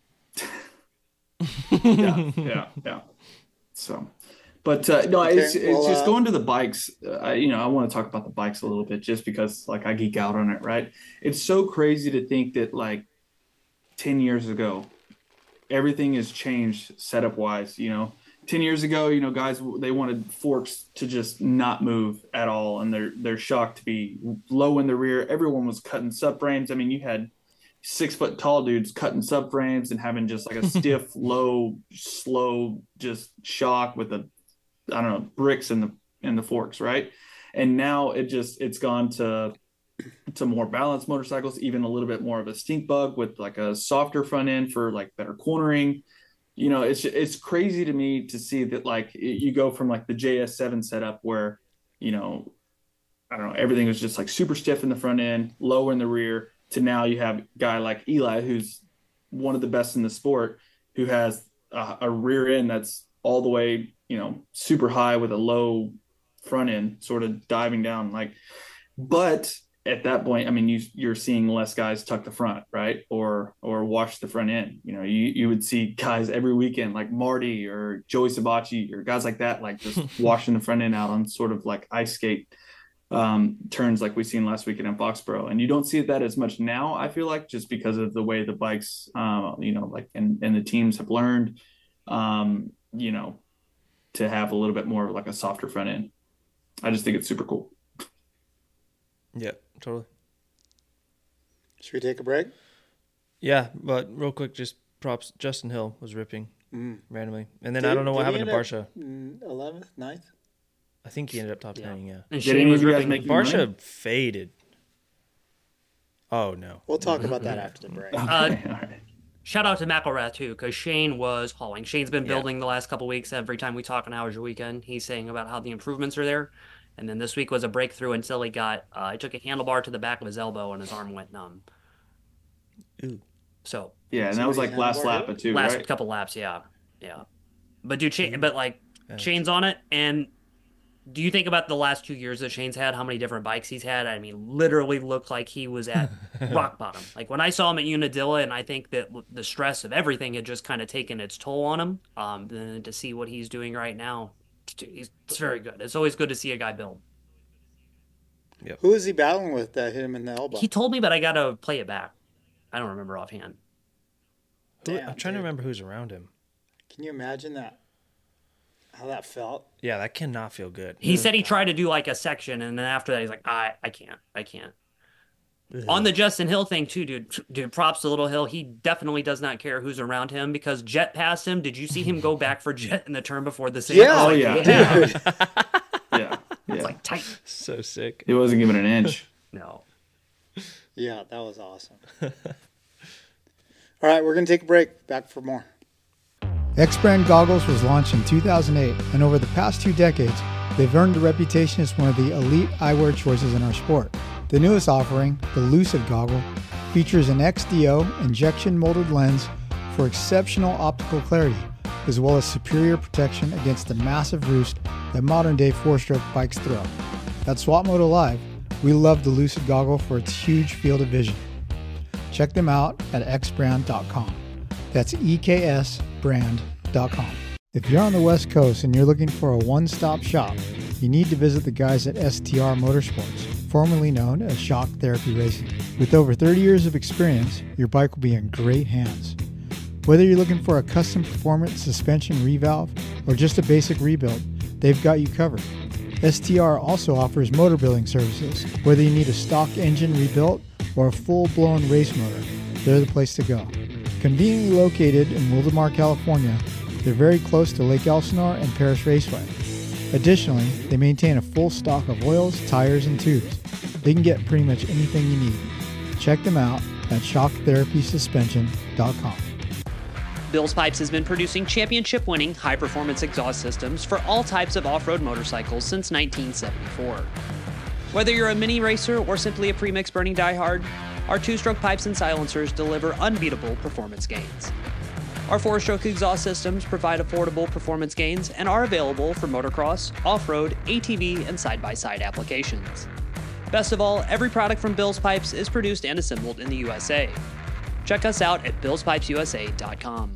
Speaker 4: yeah, yeah, yeah. So, but uh, no, it's
Speaker 1: Okay,
Speaker 4: it's
Speaker 1: well,
Speaker 4: just
Speaker 1: uh,
Speaker 4: going to the bikes. Uh, I, you know, I want to talk about the bikes a little bit, just because like I geek out on it, right? It's so crazy to think that like ten years ago, everything has changed setup wise. You know, ten years ago, you know, guys they wanted forks to just not move at all, and they're they're shocked to be low in the rear. Everyone was cutting subframes. I mean, you had six foot tall dudes cutting subframes and having just like a stiff, low, slow, just shock with the I don't know bricks in the in the forks, right? And now it just it's gone to to more balanced motorcycles, even a little bit more of a stink bug with like a softer front end for like better cornering. You know, it's it's crazy to me to see that like you go from like the J S seven setup where, you know, I don't know, everything was just like super stiff in the front end, lower in the rear, to now you have a guy like Eli, who's one of the best in the sport, who has a, a rear end that's all the way, you know, super high with a low front end, sort of diving down. Like, but at that point, I mean, you you're seeing less guys tuck the front, right, or or wash the front end. You know, you you would see guys every weekend like Marty or Joey Sabachi or guys like that, like just washing the front end out on sort of like ice skate um, turns like we seen last weekend in Foxborough. And you don't see that as much now, I feel like, just because of the way the bikes, um, you know, like and and the teams have learned, um, you know, to have a little bit more of like a softer front end. I just think it's super cool.
Speaker 2: Yep, totally.
Speaker 1: Should we take a break?
Speaker 2: Yeah, but real quick, just props. Justin Hill was ripping
Speaker 1: Mm.
Speaker 2: randomly. And then
Speaker 1: Did-
Speaker 2: I don't know what
Speaker 1: did he
Speaker 2: happened to
Speaker 1: end
Speaker 2: Barsha.
Speaker 1: up, mm, eleventh, ninth?
Speaker 2: I think he ended up top
Speaker 3: Yeah.
Speaker 2: ten, yeah.
Speaker 3: And
Speaker 4: Did
Speaker 3: Shane
Speaker 4: any
Speaker 3: was
Speaker 4: of you guys
Speaker 3: ripping.
Speaker 4: make any
Speaker 2: Barsha
Speaker 4: money?
Speaker 2: faded. Oh, no.
Speaker 1: We'll talk about that after the break.
Speaker 3: Uh,
Speaker 4: Okay, all right.
Speaker 3: Shout out to McElrath too, because Shane was hauling. Shane's been
Speaker 2: Yeah.
Speaker 3: building the last couple weeks. Every time we talk on How's Your Weekend, he's saying about how the improvements are there. And then this week was a breakthrough until he got, uh, he took a handlebar to the back of his elbow and his arm went numb.
Speaker 2: Ooh.
Speaker 3: So
Speaker 4: Yeah, and
Speaker 1: So
Speaker 4: that was
Speaker 1: we
Speaker 4: like
Speaker 1: had
Speaker 4: last
Speaker 1: more
Speaker 4: lap
Speaker 1: hit?
Speaker 4: of two,
Speaker 3: last
Speaker 4: right?
Speaker 3: couple laps, yeah, yeah. But dude, Shane, but like
Speaker 2: Yeah.
Speaker 3: Shane's on it, and do you think about the last two years that Shane's had? How many different bikes he's had? I mean, literally looked like he was at rock bottom. Like when I saw him at Unadilla, and I think that the stress of everything had just kind of taken its toll on him. Um, then to see what he's doing right now, he's it's very good. It's always good to see a guy build.
Speaker 1: Who is he battling with that hit him in the elbow?
Speaker 3: He told me, but I gotta play it back. I don't remember offhand.
Speaker 2: Who-
Speaker 1: Damn,
Speaker 2: I'm trying to
Speaker 1: dude.
Speaker 2: remember who's around him.
Speaker 1: Can you imagine that? How that felt?
Speaker 2: Yeah, that cannot feel good.
Speaker 3: He said he tried to do like a section, and then after that, he's like, I, I can't, I can't. On the Justin Hill thing too, dude. Dude, props to Little Hill. He definitely does not care who's around him because Jet passed him. Did you see him go back for Jet in the turn before the same?
Speaker 1: Yeah.
Speaker 4: Oh, yeah.
Speaker 1: Dude.
Speaker 4: Yeah,
Speaker 3: It's
Speaker 4: yeah.
Speaker 3: like tight.
Speaker 2: So sick.
Speaker 4: He wasn't giving an inch.
Speaker 3: No.
Speaker 1: Yeah, that was awesome. All right, we're going to take a break. Back for more. X-Brand Goggles was launched in two thousand eight, and over the past two decades, they've earned a reputation as one of the elite eyewear choices in our sport. The newest offering, the Lucid Goggle, features an X D O injection molded lens for exceptional optical clarity, as well as superior protection against the massive roost that modern-day four-stroke bikes throw. At Swap Moto Live, we love the Lucid Goggle for its huge field of vision. Check them out at x brand dot com. That's E K S brand dot com. If you're on the West Coast and you're looking for a one-stop shop, you need to visit the guys at S T R Motorsports, formerly known as Shock Therapy Racing. With over thirty years of experience, your bike will be in great hands. Whether you're looking for a custom performance suspension revalve or just a basic rebuild, they've got you covered. S T R also offers motor building services. Whether you need a stock engine rebuilt or a full-blown race motor, they're the place to go. Conveniently located in Wildomar, California, they're very close to Lake Elsinore and Paris Raceway. Additionally, they maintain a full stock of oils, tires, and tubes. They can get pretty much anything you need. Check them out at shock therapy suspension dot com.
Speaker 3: Bill's Pipes has been producing championship-winning high-performance exhaust systems for all types of off-road motorcycles since nineteen seventy-four. Whether you're a mini racer or simply a premix burning diehard, our two-stroke pipes and silencers deliver unbeatable performance gains. Our four-stroke exhaust systems provide affordable performance gains and are available for motocross, off-road, A T V, and side-by-side applications. Best of all, every product from Bill's Pipes is produced and assembled in the U S A. Check us out at bills pipes u s a dot com.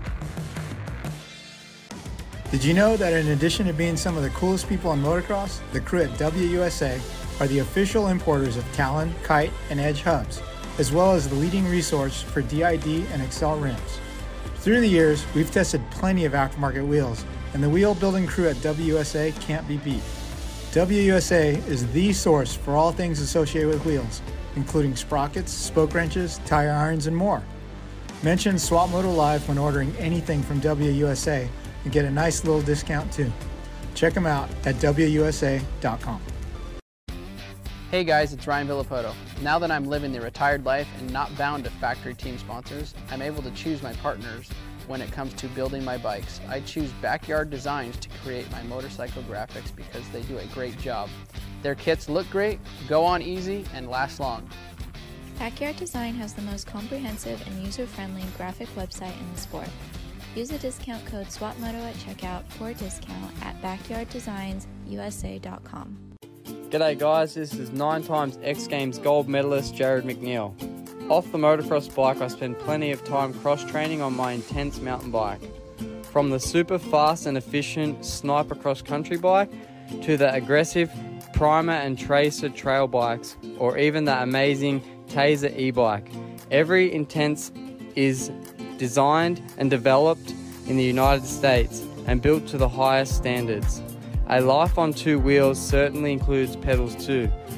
Speaker 1: Did you know that in addition to being some of the coolest people in motocross, the crew at W U S A are the official importers of Talon, Kite, and Edge hubs, as well as the leading resource for D I D and Excel rims. Through the years, we've tested plenty of aftermarket wheels, and the wheel building crew at W U S A can't be beat. W U S A is the source for all things associated with wheels, including sprockets, spoke wrenches, tire irons, and more. Mention Swap Moto Live when ordering anything from W U S A and get a nice little discount too. Check them out at W U S A dot com.
Speaker 5: Hey guys, it's Ryan Villapoto. Now that I'm living the retired life and not bound to factory team sponsors, I'm able to choose my partners when it comes to building my bikes. I choose Backyard Designs to create my motorcycle graphics because they do a great job. Their kits look great, go on easy, and last long.
Speaker 6: Backyard Design has the most comprehensive and user-friendly graphic website in the sport. Use the discount code SWAPMOTO at checkout for a discount at backyard designs u s a dot com.
Speaker 5: G'day guys, this is nine times X Games gold medalist Jared McNeil. Off the motocross bike, I spend plenty of time cross-training on my intense mountain bike. From the super fast and efficient Sniper cross-country bike to the aggressive Primer and Tracer trail bikes, or even the amazing Taser e-bike. Every Intense is designed and developed in the United States and built to the highest standards. A life on two wheels certainly includes pedals too.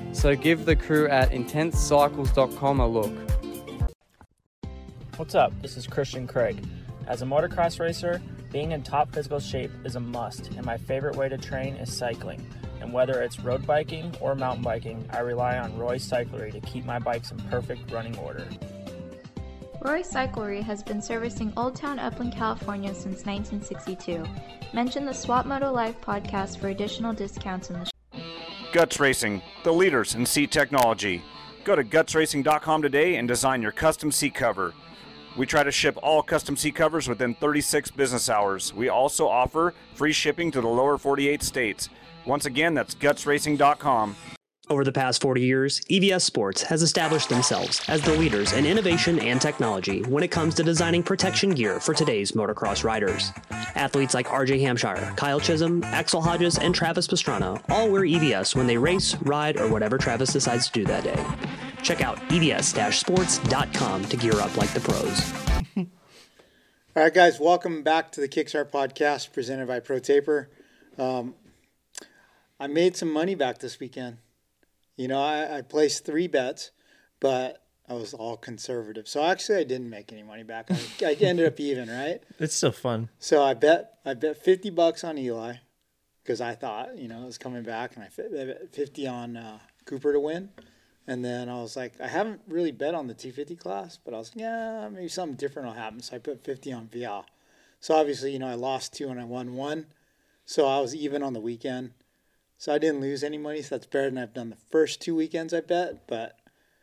Speaker 5: So give the crew at intense cycles dot com a look.
Speaker 7: What's up? This is Christian Craig. As a motocross racer, being in top physical shape is a must, and my favorite way to train is cycling. And whether it's road biking or mountain biking, I rely on Roy Cyclery to keep my bikes in perfect running order.
Speaker 6: Roy Cyclery has been servicing Old Town Upland, California since nineteen sixty-two. Mention the Swap Moto Live podcast for additional discounts in the show.
Speaker 8: Guts Racing, the leaders in seat technology. Go to guts racing dot com today and design your custom seat cover. We try to ship all custom seat covers within thirty-six business hours. We also offer free shipping to the lower forty-eight states. Once again, that's guts racing dot com.
Speaker 9: Over the past forty years, E V S Sports has established themselves as the leaders in innovation and technology when it comes to designing protection gear for today's motocross riders. Athletes like R J Hampshire, Kyle Chisholm, Axel Hodges, and Travis Pastrana all wear E V S when they race, ride, or whatever Travis decides to do that day. Check out E V S sports dot com to gear up like the pros.
Speaker 1: All right, guys, welcome back to the Kickstart Podcast presented by ProTaper. Um, I made some money back this weekend. You know, I, I placed three bets, but I was all conservative. So actually, I didn't make any money back. I, I ended up even, right?
Speaker 2: It's still fun.
Speaker 1: So I bet I bet fifty bucks on Eli because I thought, you know, it was coming back, and I bet fifty on uh, Cooper to win. And then I was like, I haven't really bet on the two fifty class, but I was like, yeah, maybe something different will happen. So I put fifty on Vial. So obviously, you know, I lost two and I won one. So I was even on the weekend. So I didn't lose any money, so that's better than I've done the first two weekends I bet. But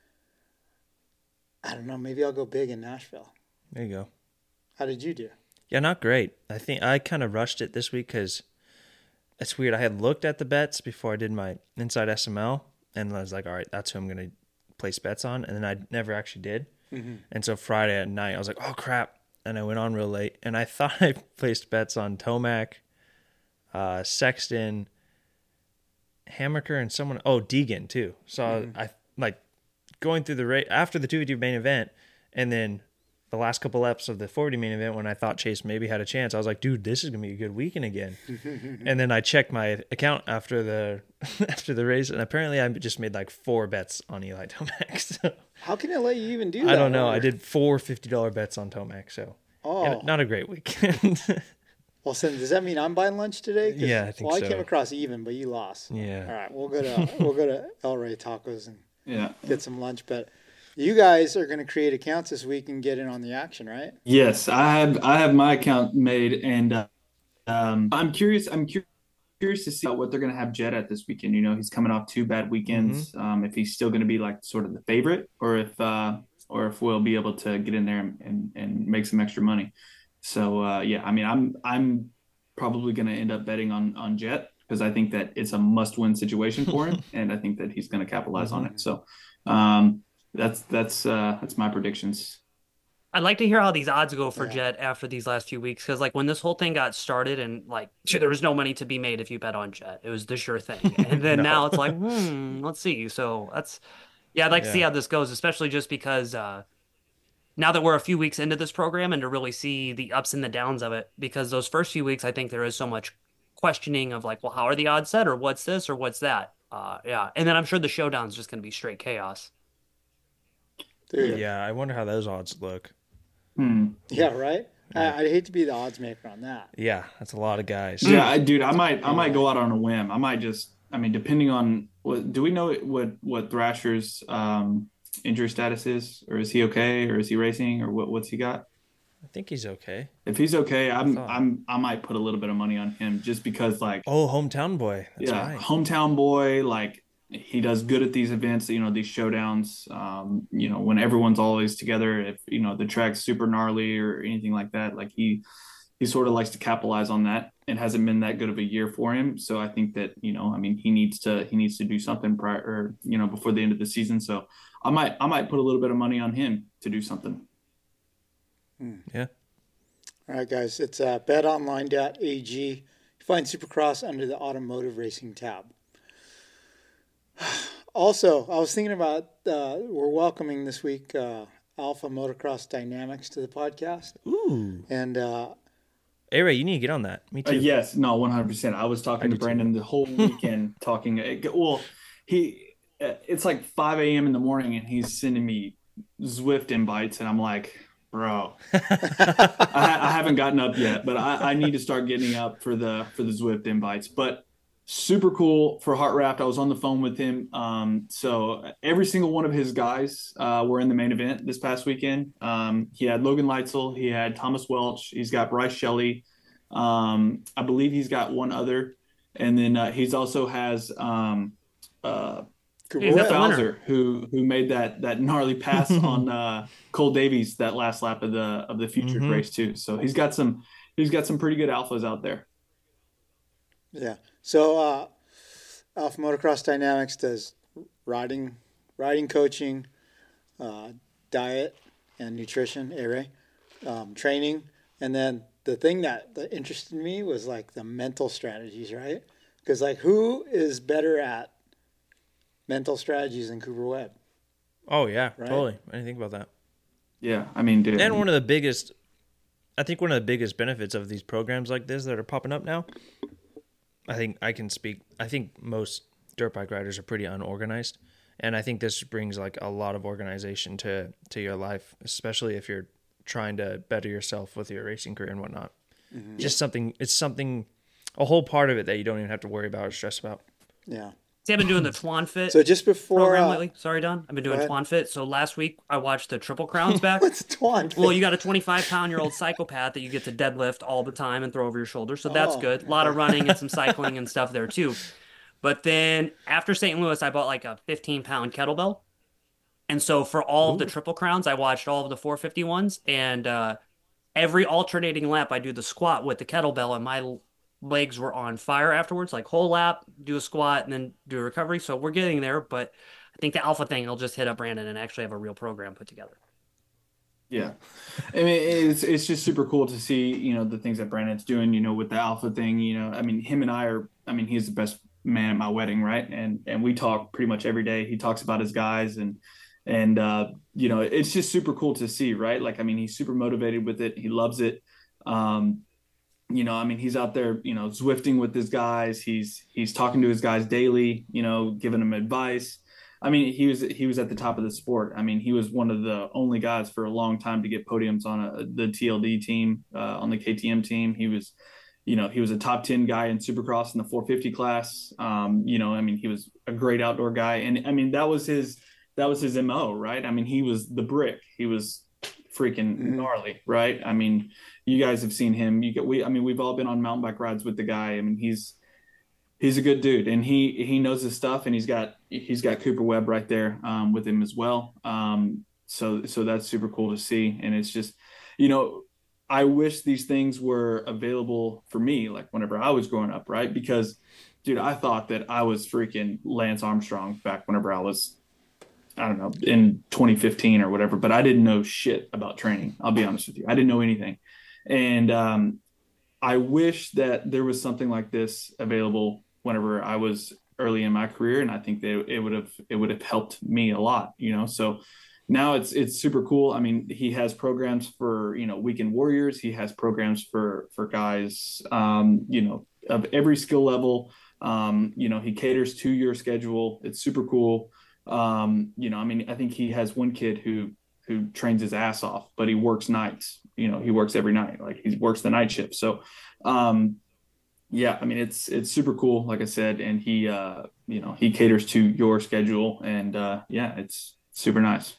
Speaker 1: I don't know, maybe I'll go big in Nashville.
Speaker 2: There you go.
Speaker 1: How did you do?
Speaker 2: Yeah, not great. I think I kind of rushed it this week because it's weird. I had looked at the bets before I did my Inside S M L, and I was like, all right, that's who I'm going to place bets on. And then I never actually did. Mm-hmm. And so Friday at night, I was like, oh, crap. And I went on real late. And I thought I placed bets on Tomac, uh, Sexton, Hammaker, and someone, oh, Deegan too. So mm-hmm. I like going through the race after the two fifty main event, and then the last couple laps of the forty main event when I thought Chase maybe had a chance. I was like, dude, this is gonna be a good weekend again. And then I checked my account after the after the race, and apparently I just made like four bets on Eli Tomac. So
Speaker 1: how can it let you even do that?
Speaker 2: I don't know. Or? I did four fifty dollar bets on Tomac, so
Speaker 1: oh.
Speaker 2: yeah, not a great weekend.
Speaker 1: Well, so does that mean I'm buying lunch today?
Speaker 2: Yeah, I think
Speaker 1: well,
Speaker 2: so.
Speaker 1: I came across even, but you lost.
Speaker 2: Yeah.
Speaker 1: All right, we'll go to we'll go to El Rey Tacos and
Speaker 4: yeah.
Speaker 1: get some lunch. But you guys are going to create accounts this week and get in on the action, right?
Speaker 4: Yes, I have. I have my account made, and uh, um, I'm curious. I'm curious. Curious to see what they're going to have Jett at this weekend. You know, he's coming off two bad weekends. Mm-hmm. Um, if he's still going to be like sort of the favorite, or if uh, or if we'll be able to get in there and, and, and make some extra money. So uh, yeah, I mean, I'm I'm probably going to end up betting on on Jett because I think that it's a must-win situation for him, and I think that he's going to capitalize mm-hmm. on it. So um, that's that's uh, that's my predictions.
Speaker 3: I'd like to hear how these odds go for
Speaker 1: yeah.
Speaker 3: Jett after these last few weeks, because like when this whole thing got started and like there was no money to be made if you bet on Jett, it was the sure thing, and then no. now it's like hmm, let's see. So that's yeah, I'd like yeah. to see how this goes, especially just because uh, now that we're a few weeks into this program and to really see the ups and the downs of it, because those first few weeks I think there is so much questioning of like, well, how are the odds set, or what's this or what's that? Uh, yeah, and then I'm sure the showdown's just going to be straight chaos.
Speaker 1: Dude.
Speaker 2: Yeah, I wonder how those odds look.
Speaker 4: Hmm.
Speaker 1: Yeah, right. I, I'd hate to be the odds maker on that.
Speaker 2: Yeah, that's a lot of guys.
Speaker 4: Yeah, I, dude, I might, I might go out on a whim. I might just, I mean, depending on what, do we know what what Thrasher's um, injury status is, or is he okay, or is he racing, or what what's he got?
Speaker 2: I think he's okay.
Speaker 4: If he's okay, I'm, I'm, I might put a little bit of money on him just because, like,
Speaker 2: oh, hometown boy. That's
Speaker 4: yeah,
Speaker 2: right.
Speaker 4: hometown boy, like. He does good at these events, you know, these showdowns, um, you know, when everyone's always together, if, you know, the track's super gnarly or anything like that, like he, he sort of likes to capitalize on that. It hasn't been that good of a year for him. So I think that, you know, I mean, he needs to, he needs to do something prior, or, you know, before the end of the season. So I might, I might put a little bit of money on him to do something.
Speaker 1: Hmm.
Speaker 2: Yeah.
Speaker 1: All right, guys, it's uh, bet online dot a g. You find Supercross under the automotive racing tab. Also, I was thinking about uh, we're welcoming this week uh, Alpha Motocross Dynamics to the podcast.
Speaker 2: Ooh.
Speaker 1: And uh,
Speaker 2: hey, Ray, you need to get on that. Me too.
Speaker 4: Uh, yes, no, one hundred percent. I was talking
Speaker 2: I
Speaker 4: to Brandon too. the whole weekend, talking. Well, he it's like five a.m. in the morning and he's sending me Zwift invites, and I'm like, bro, I, I haven't gotten up yet, but I, I need to start getting up for the for the Zwift invites. But super cool for Heart Raft. I was on the phone with him. Um, so every single one of his guys uh, were in the main event this past weekend. Um, he had Logan Leitzel, he had Thomas Welch, he's got Bryce Shelley. Um, I believe he's got one other, and then uh, he's also has um, uh, Bowser, who who made that that gnarly pass on uh, Cole Davies that last lap of the of the Futures mm-hmm. race too. So he's got some he's got some pretty good alphas out there.
Speaker 1: Yeah. So uh, Alpha Motocross Dynamics does riding riding coaching, uh, diet and nutrition, A-Ray, um, training, and then the thing that, that interested me was like the mental strategies, right? Because like who is better at mental strategies than Cooper Webb?
Speaker 2: Oh yeah,
Speaker 1: right?
Speaker 2: Totally. I didn't think about that.
Speaker 4: Yeah, I mean, dude.
Speaker 2: And one of the biggest, I think one of the biggest benefits of these programs like this that are popping up now, I think I can speak, I think most dirt bike riders are pretty unorganized. And I think this brings like a lot of organization to, to your life, especially if you're trying to better yourself with your racing career and whatnot. Mm-hmm. Just something, it's something, a whole part of it that you don't even have to worry about or stress about.
Speaker 1: Yeah.
Speaker 3: See, I've been doing the Twan Fit
Speaker 1: so just before,
Speaker 3: program
Speaker 1: uh,
Speaker 3: lately. Sorry, Don. I've been doing Twan Fit. So last week I watched the Triple Crowns back.
Speaker 1: What's Twan Fit?
Speaker 3: Well, you got a twenty-five pound year old psychopath that you get to deadlift all the time and throw over your shoulder. So that's
Speaker 1: oh,
Speaker 3: good. A lot of running and some cycling and stuff there too. But then after Saint Louis, I bought like a fifteen pound kettlebell. And so for all Ooh. of the Triple Crowns, I watched all of the four fifty ones. And uh, every alternating lap, I do the squat with the kettlebell, and my legs were on fire afterwards, like whole lap, do a squat, and then do a recovery. So we're getting there, but I think the alpha thing, I'll just hit up Brandon and actually have a real program put together.
Speaker 4: Yeah. I mean, it's it's just super cool to see, you know, the things that Brandon's doing, you know, with the alpha thing, you know, I mean, him and I are, I mean, he's the best man at my wedding, right? And and we talk pretty much every day. He talks about his guys, and and uh, you know, it's just super cool to see, right? Like, I mean, he's super motivated with it. He loves it. Um, you know, I mean, he's out there, you know, Zwifting with his guys. He's he's talking to his guys daily, you know, giving them advice. I mean, he was he was at the top of the sport. I mean, he was one of the only guys for a long time to get podiums on a, the T L D team, uh, on the K T M team. He was, you know, he was a top ten guy in Supercross in the four fifty class. Um, you know, I mean, he was a great outdoor guy, and I mean, that was his that was his M O, right? I mean, he was the brick. He was freaking gnarly, right? I mean, you guys have seen him. You get we. I mean, we've all been on mountain bike rides with the guy. I mean, he's he's a good dude, and he he knows his stuff, and he's got he's got Cooper Webb right there um, with him as well. Um, so so that's super cool to see, and it's just, you know, I wish these things were available for me, like whenever I was growing up, right? Because, dude, I thought that I was freaking Lance Armstrong back whenever I was, I don't know, in twenty fifteen or whatever, but I didn't know shit about training. I'll be honest with you. I didn't know anything. And um, I wish that there was something like this available whenever I was early in my career. And I think that it would have, it would have helped me a lot, you know? So now it's, it's super cool. I mean, he has programs for, you know, weekend warriors. He has programs for, for guys, um, you know, of every skill level. Um, you know, he caters to your schedule. It's super cool. Um, you know, I mean, I think he has one kid who, who trains his ass off, but he works nights, you know, he works every night, like he works the night shift. So, um, yeah, I mean, it's, it's super cool. Like I said, and he, uh, you know, he caters to your schedule, and, uh, yeah, it's super nice.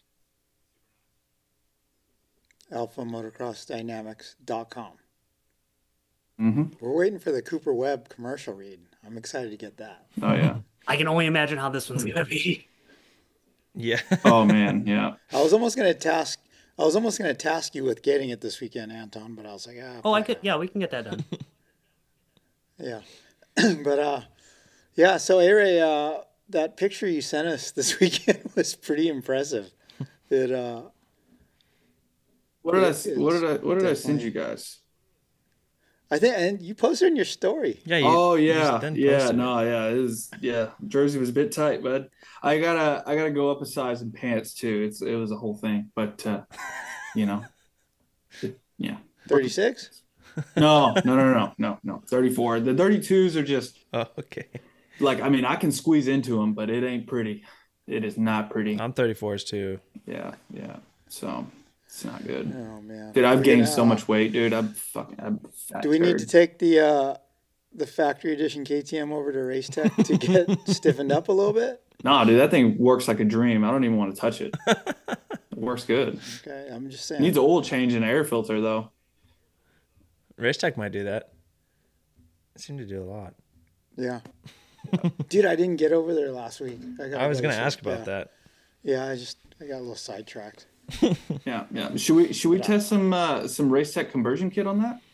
Speaker 1: alpha motocross dynamics dot com.
Speaker 4: Mm-hmm.
Speaker 1: We're waiting for the Cooper Webb commercial read. I'm excited to get that.
Speaker 4: Oh yeah.
Speaker 3: I can only imagine how this one's going to be.
Speaker 2: Yeah.
Speaker 4: Oh man, yeah.
Speaker 1: I was almost gonna task. I was almost gonna task you with getting it this weekend, Anton, but I was like, ah.
Speaker 3: Oh, I could. Yeah, we can get that done.
Speaker 1: Yeah, but uh, yeah. So, A-Ray, uh, that picture you sent us this weekend was pretty impressive. It. Uh,
Speaker 4: what did it, I? What did I? What did I send you guys?
Speaker 1: I think, and you posted in your story.
Speaker 2: Yeah. You,
Speaker 4: oh yeah, yeah. No, yeah. It was yeah. Jersey was a bit tight, but I gotta I gotta go up a size in pants too. It's it was a whole thing, but uh, you know, it, yeah.
Speaker 1: thirty-six?
Speaker 4: No, no, no, no, no, no. thirty-four. The thirty-twos are just.
Speaker 2: Oh, okay.
Speaker 4: Like, I mean, I can squeeze into them, but it ain't pretty. It is not pretty.
Speaker 2: I'm thirty-fours too.
Speaker 4: Yeah, yeah. So it's not good.
Speaker 1: Oh man,
Speaker 4: Dude, I've
Speaker 1: Forget
Speaker 4: gained
Speaker 1: it.
Speaker 4: so much weight, dude. I'm fucking. I'm fat
Speaker 1: Do we need to
Speaker 4: turd.
Speaker 1: take the uh, the factory edition K T M over to Race Tech to get stiffened up a little bit?
Speaker 4: Nah, dude, that thing works like a dream. I don't even want to touch it. It works good.
Speaker 1: Okay, I'm just saying.
Speaker 4: Needs an oil change and an air filter though.
Speaker 2: Racetech might do that. They seem to do a lot.
Speaker 1: Yeah. Dude, I didn't get over there last week. I, got
Speaker 2: I was
Speaker 1: better
Speaker 2: going to ask
Speaker 1: stuff.
Speaker 2: about
Speaker 1: yeah.
Speaker 2: that.
Speaker 1: Yeah, I just I got a little sidetracked.
Speaker 4: Yeah, yeah. Should we should we test some uh, some Race Tech conversion kit on that?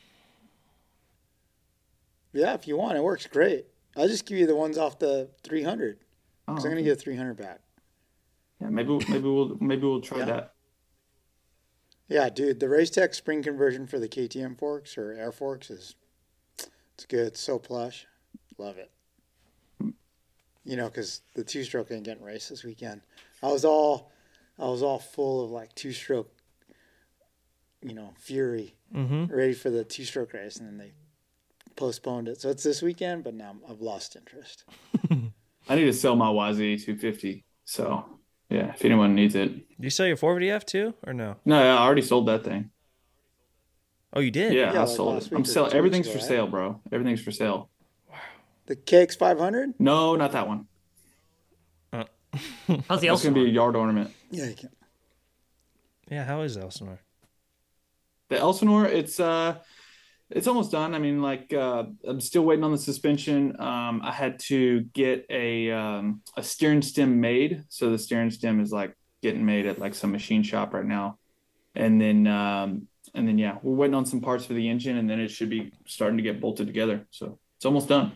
Speaker 1: Yeah, if you want, it works great. I'll just give you the ones off the three hundred.
Speaker 4: Oh,
Speaker 1: Because I'm going to get three hundred back.
Speaker 4: Yeah, maybe we'll- maybe we'll maybe we'll try
Speaker 1: Yeah.
Speaker 4: that.
Speaker 1: Yeah, dude, the Racetech spring conversion for the K T M forks or air forks is it's good. It's so plush. Love it. You know, because the two-stroke ain't getting raced this weekend. I was all, I was all full of like two-stroke, you know, fury,
Speaker 2: Mm-hmm.
Speaker 1: ready for the two-stroke race, and then they postponed it. So it's this weekend, but now I've lost interest.
Speaker 4: I need to sell my Y Z two fifty. So yeah, if anyone needs it.
Speaker 2: Do you sell your four fifty F too, or no?
Speaker 4: No, I already sold that thing.
Speaker 2: Oh, you did?
Speaker 4: Yeah,
Speaker 1: Yeah,
Speaker 4: I
Speaker 1: like
Speaker 4: sold
Speaker 1: last
Speaker 4: it.
Speaker 1: week
Speaker 4: I'm
Speaker 1: or
Speaker 4: selling.
Speaker 1: two weeks
Speaker 4: Everything's
Speaker 1: ago,
Speaker 4: for
Speaker 1: right?
Speaker 4: sale, bro. Everything's for sale.
Speaker 1: The K X five hundred?
Speaker 4: No, not that one.
Speaker 2: Uh,
Speaker 3: How's the
Speaker 4: That's gonna be a
Speaker 3: Elsinore?
Speaker 4: yard ornament.
Speaker 1: Yeah, you can.
Speaker 2: yeah, how is Elsinore?
Speaker 4: The Elsinore, it's uh, it's almost done. I mean, like uh, I'm still waiting on the suspension. Um, I had to get a um, a steering stem made, so the steering stem is like getting made at like some machine shop right now, and then um, and then yeah, we're waiting on some parts for the engine, and then it should be starting to get bolted together. So it's almost done.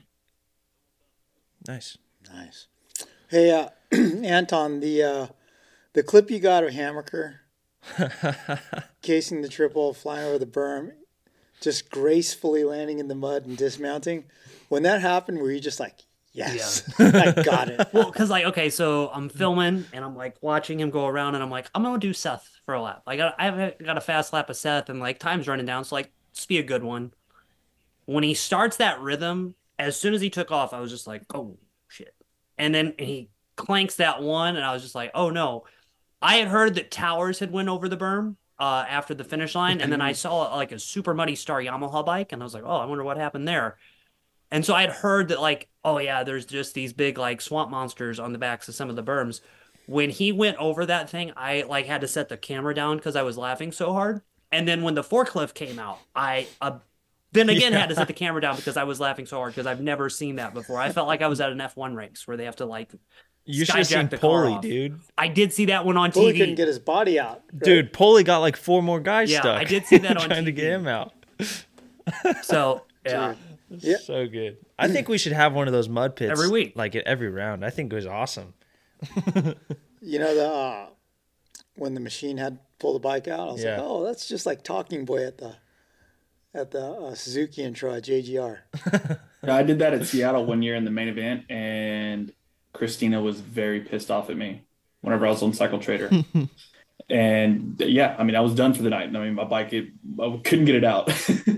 Speaker 2: Nice.
Speaker 1: Nice. Hey, uh, Anton, the uh, the clip you got of Hammaker casing the triple, flying over the berm, just gracefully landing in the mud and dismounting. When that happened, were you just like, yes, I got it?
Speaker 3: Well, because like, okay, so I'm filming and I'm like watching him go around, and I'm like, I'm gonna do Seth for a lap. Like, I I've got a fast lap of Seth, and like time's running down, so like, this be a good one. When he starts that rhythm, as soon as he took off, I was just like, oh shit, and then he clanks that one, and I was just like, oh no. I had heard that Towers had went over the berm uh, after the finish line, and then I saw like a super muddy Star Yamaha bike, and I was like, oh, I wonder what happened there. And so I had heard that like, oh yeah, there's just these big like swamp monsters on the backs of some of the berms. When he went over that thing, I like had to set the camera down because I was laughing so hard. And then when the forklift came out, I uh, then again
Speaker 2: Yeah.
Speaker 3: had to set the camera down because I was laughing so hard because I've never seen that before. I felt like I was at an F one race where they have to like
Speaker 2: You should have
Speaker 3: skyjack
Speaker 2: seen
Speaker 3: the car
Speaker 2: Polly,
Speaker 3: off.
Speaker 2: dude.
Speaker 3: I did see that one on
Speaker 1: Bully
Speaker 3: T V.
Speaker 1: couldn't get his body out. right?
Speaker 2: Dude, Polly got like four more guys
Speaker 3: Yeah,
Speaker 2: stuck.
Speaker 3: I did see that on
Speaker 2: trying to
Speaker 3: T V.
Speaker 2: get him out.
Speaker 3: So yeah,
Speaker 1: Yeah.
Speaker 2: So good. I think we should have one of those mud pits
Speaker 3: Every week.
Speaker 2: like at every round. I think it was awesome.
Speaker 1: You know, the uh, when the machine had pulled the bike out, I was
Speaker 2: Yeah.
Speaker 1: like, oh, that's just like Talking Boy at the at the uh, Suzuki intro at J G R.
Speaker 4: Yeah, I did that at Seattle one year in the main event, and Christina was very pissed off at me whenever I was on Cycle Trader. And yeah, I mean, I was done for the night. I mean, my bike, it, I couldn't get it out.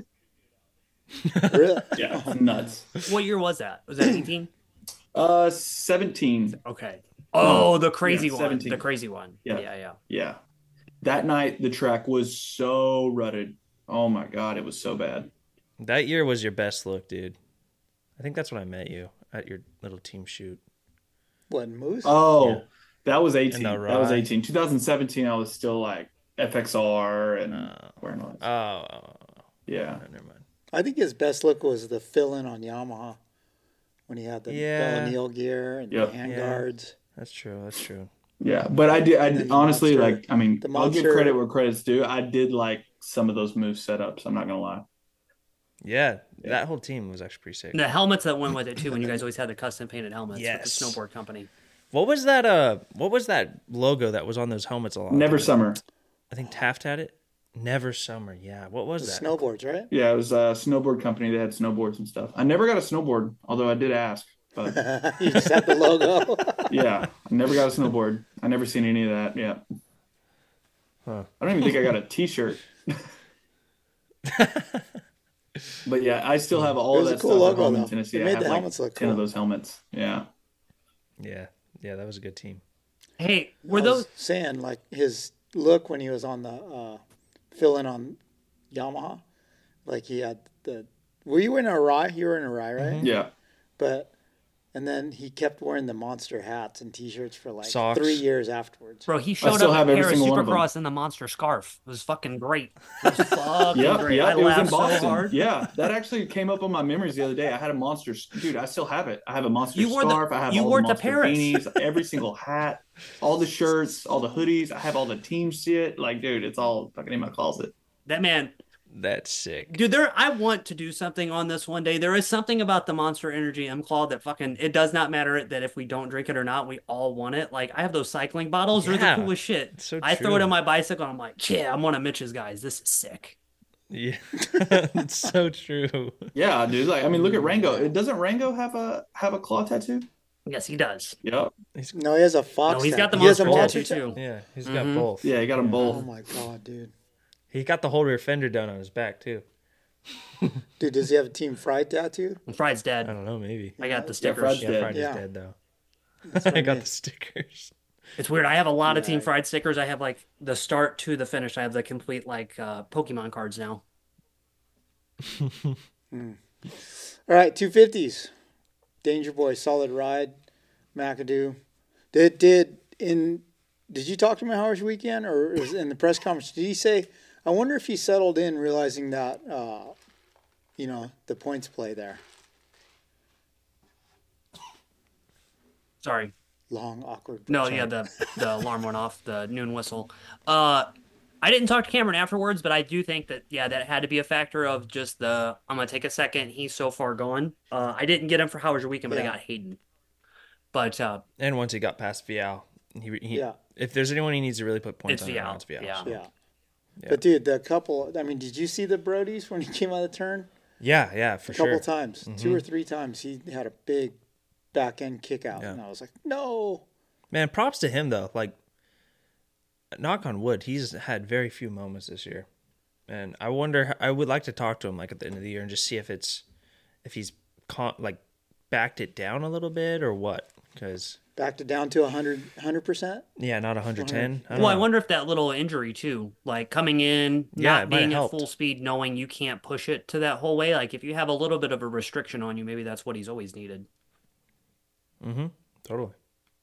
Speaker 1: Really?
Speaker 4: Yeah, nuts.
Speaker 3: what year was that? Was that eighteen?
Speaker 4: Uh, seventeen.
Speaker 3: Okay. Oh, the crazy
Speaker 4: Yeah,
Speaker 3: one.
Speaker 4: seventeen.
Speaker 3: The crazy one.
Speaker 4: Yeah.
Speaker 3: yeah, yeah.
Speaker 4: Yeah. That night, the track was so rutted. Oh my God, it was so bad.
Speaker 2: That year was your best look, dude. I think that's when I met you at your little team shoot.
Speaker 1: What, Moose?
Speaker 4: Oh,
Speaker 2: Yeah.
Speaker 4: that was eighteen.
Speaker 2: And the
Speaker 4: That was
Speaker 2: ride.
Speaker 4: eighteen. twenty seventeen, I was still like F X R and
Speaker 2: Oh.
Speaker 4: wearing all that.
Speaker 2: Oh,
Speaker 4: Yeah.
Speaker 2: oh, never mind.
Speaker 1: I think his best look was the fill-in on Yamaha when he had the
Speaker 2: Yeah.
Speaker 1: Bell O'Neill gear and
Speaker 4: Yep.
Speaker 1: the hand
Speaker 2: Yeah.
Speaker 1: guards.
Speaker 2: That's true. That's true.
Speaker 4: Yeah, but I did. I
Speaker 1: And then
Speaker 4: did,
Speaker 1: the
Speaker 4: honestly
Speaker 1: monster-
Speaker 4: like. I mean,
Speaker 1: the
Speaker 4: I'll give
Speaker 1: monster-
Speaker 4: credit where credit's due. I did like some of those move setups. I'm not gonna lie.
Speaker 2: Yeah, that whole team was actually pretty sick.
Speaker 3: The helmets that went with it too. When you guys always had the custom painted helmets
Speaker 2: Yes.
Speaker 3: with the snowboard company.
Speaker 2: What was that? Uh, what was that logo that was on those helmets a lot?
Speaker 4: Never summer.
Speaker 2: I think Taft had it. Never summer. Yeah. What was
Speaker 1: The
Speaker 2: that?
Speaker 1: snowboards, right?
Speaker 4: Yeah, it was a snowboard company. They had snowboards and stuff. I never got a snowboard, although I did ask. But
Speaker 1: You just had the logo.
Speaker 4: yeah, I never got a snowboard. I never seen any of that. Yeah.
Speaker 2: Huh.
Speaker 4: I don't even think I got a T-shirt. But yeah, I still have all
Speaker 1: It
Speaker 4: of
Speaker 1: was a
Speaker 4: that
Speaker 1: cool
Speaker 4: stuff
Speaker 1: logo,
Speaker 4: at home
Speaker 1: though.
Speaker 4: in Tennessee.
Speaker 1: It
Speaker 4: I
Speaker 1: made
Speaker 4: have
Speaker 1: the
Speaker 4: like
Speaker 1: helmets look
Speaker 4: ten of
Speaker 1: cool.
Speaker 4: those helmets. Yeah.
Speaker 2: Yeah. Yeah, that was a good team.
Speaker 3: Hey, were
Speaker 1: I
Speaker 3: those
Speaker 1: was saying like his look when he was on the uh, filling on Yamaha, like he had the. Were you in Arai? You were in Arai, right?
Speaker 2: Mm-hmm.
Speaker 4: Yeah.
Speaker 1: But and then he kept wearing the monster hats and T-shirts for like
Speaker 2: Socks.
Speaker 1: three years afterwards.
Speaker 3: bro? He showed
Speaker 4: still
Speaker 3: up
Speaker 4: have
Speaker 3: at
Speaker 4: every
Speaker 3: Paris
Speaker 4: single one of them.
Speaker 3: Supercross in the monster scarf. It was fucking great. It was fucking
Speaker 4: Yep,
Speaker 3: great.
Speaker 4: yep.
Speaker 3: I
Speaker 4: It was in
Speaker 3: laughed so
Speaker 4: Boston.
Speaker 3: hard.
Speaker 4: Yeah, that actually came up on my memories the other day. I had a monster, dude. I still have it. I have a monster
Speaker 3: You wore the-
Speaker 4: scarf. I have
Speaker 3: you
Speaker 4: all
Speaker 3: wore
Speaker 4: the
Speaker 3: it to
Speaker 4: monster
Speaker 3: Paris.
Speaker 4: beanies, every single hat, all the shirts, all the hoodies. I have all the team shit. Like, dude, it's all fucking in my closet.
Speaker 3: That man,
Speaker 2: That's sick.
Speaker 3: dude. There, I want to do something on this one day. There is something about the Monster Energy M Claw that fucking. It does not matter that if we don't drink it or not, we all want it. Like I have those cycling bottles. They're
Speaker 2: Yeah,
Speaker 3: the coolest shit.
Speaker 2: it's so
Speaker 3: I throw it
Speaker 2: true.
Speaker 3: on my bicycle. And I'm like, yeah, I'm one of Mitch's guys. This is sick.
Speaker 2: Yeah, it's so true.
Speaker 4: Yeah, dude. Like, I mean, look at Rango. It doesn't Rango have a have a claw tattoo?
Speaker 3: Yes, he does.
Speaker 4: Yep.
Speaker 1: No, he has a fox.
Speaker 3: No, he's got the
Speaker 1: tattoo. He has a
Speaker 3: monster
Speaker 1: monster
Speaker 3: tattoo
Speaker 1: tattoo.
Speaker 3: too.
Speaker 2: Yeah, he's
Speaker 3: Mhm.
Speaker 2: got both.
Speaker 4: Yeah, he got them
Speaker 1: Oh
Speaker 4: both.
Speaker 1: my god, dude.
Speaker 2: He got the whole rear fender done on his back too.
Speaker 1: Dude, does he have a Team Fried tattoo?
Speaker 3: And Fried's
Speaker 2: I
Speaker 3: dead.
Speaker 2: don't know, maybe.
Speaker 3: I got the
Speaker 4: Yeah,
Speaker 3: stickers.
Speaker 4: Fried's
Speaker 2: Yeah,
Speaker 4: dead.
Speaker 2: Friday's
Speaker 1: Yeah.
Speaker 2: dead though.
Speaker 1: That's what
Speaker 2: I
Speaker 1: I
Speaker 2: got
Speaker 1: mean.
Speaker 2: the stickers.
Speaker 3: It's weird. I have a lot of
Speaker 1: Yeah.
Speaker 3: Team Fried stickers. I have like the start to the finish. I have the complete like uh, Pokemon cards now.
Speaker 1: All right, two fifties. Danger Boy, solid ride. McAdoo. Did did in did you talk to him Howard's weekend or was in the press conference? Did he say? I wonder if he settled in, realizing that uh, you know the points play there.
Speaker 3: Sorry.
Speaker 1: Long awkward.
Speaker 3: No,
Speaker 1: sorry.
Speaker 3: yeah, the the alarm went off, the noon whistle. Uh, I didn't talk to Cameron afterwards, but I do think that yeah, that had to be a factor of just the I'm gonna take a second. He's so far gone. Uh, I didn't get him for How Was Your Weekend, but I
Speaker 1: Yeah.
Speaker 3: got Hayden. But uh,
Speaker 2: And once he got past Vial, he, he
Speaker 1: Yeah.
Speaker 2: if there's anyone he needs to really put points
Speaker 3: It's
Speaker 2: on,
Speaker 3: Vial.
Speaker 2: it's Vial.
Speaker 3: Yeah.
Speaker 1: Yeah.
Speaker 2: Yeah.
Speaker 1: But dude, the couple. I mean, did you see the Brodies when he came out of the turn?
Speaker 2: Yeah, yeah, for
Speaker 1: A couple
Speaker 2: sure.
Speaker 1: times, two or three times, he had a big back end kick out,
Speaker 2: Yeah.
Speaker 1: and I was like, no.
Speaker 2: Man, props to him though. Like, knock on wood, he's had very few moments this year, and I wonder. I would like to talk to him like at the end of the year and just see if it's if he's con- like backed it down a little bit or what. Because
Speaker 1: Backed it down to one hundred percent.
Speaker 2: yeah, not one hundred ten. I don't
Speaker 3: well, I
Speaker 2: know.
Speaker 3: wonder if that little injury too, like coming in,
Speaker 2: Yeah,
Speaker 3: not
Speaker 2: it might
Speaker 3: being
Speaker 2: have
Speaker 3: at
Speaker 2: helped.
Speaker 3: full speed, knowing you can't push it to that whole way. Like if you have a little bit of a restriction on you, maybe that's what he's always needed.
Speaker 2: Mm-hmm. Totally.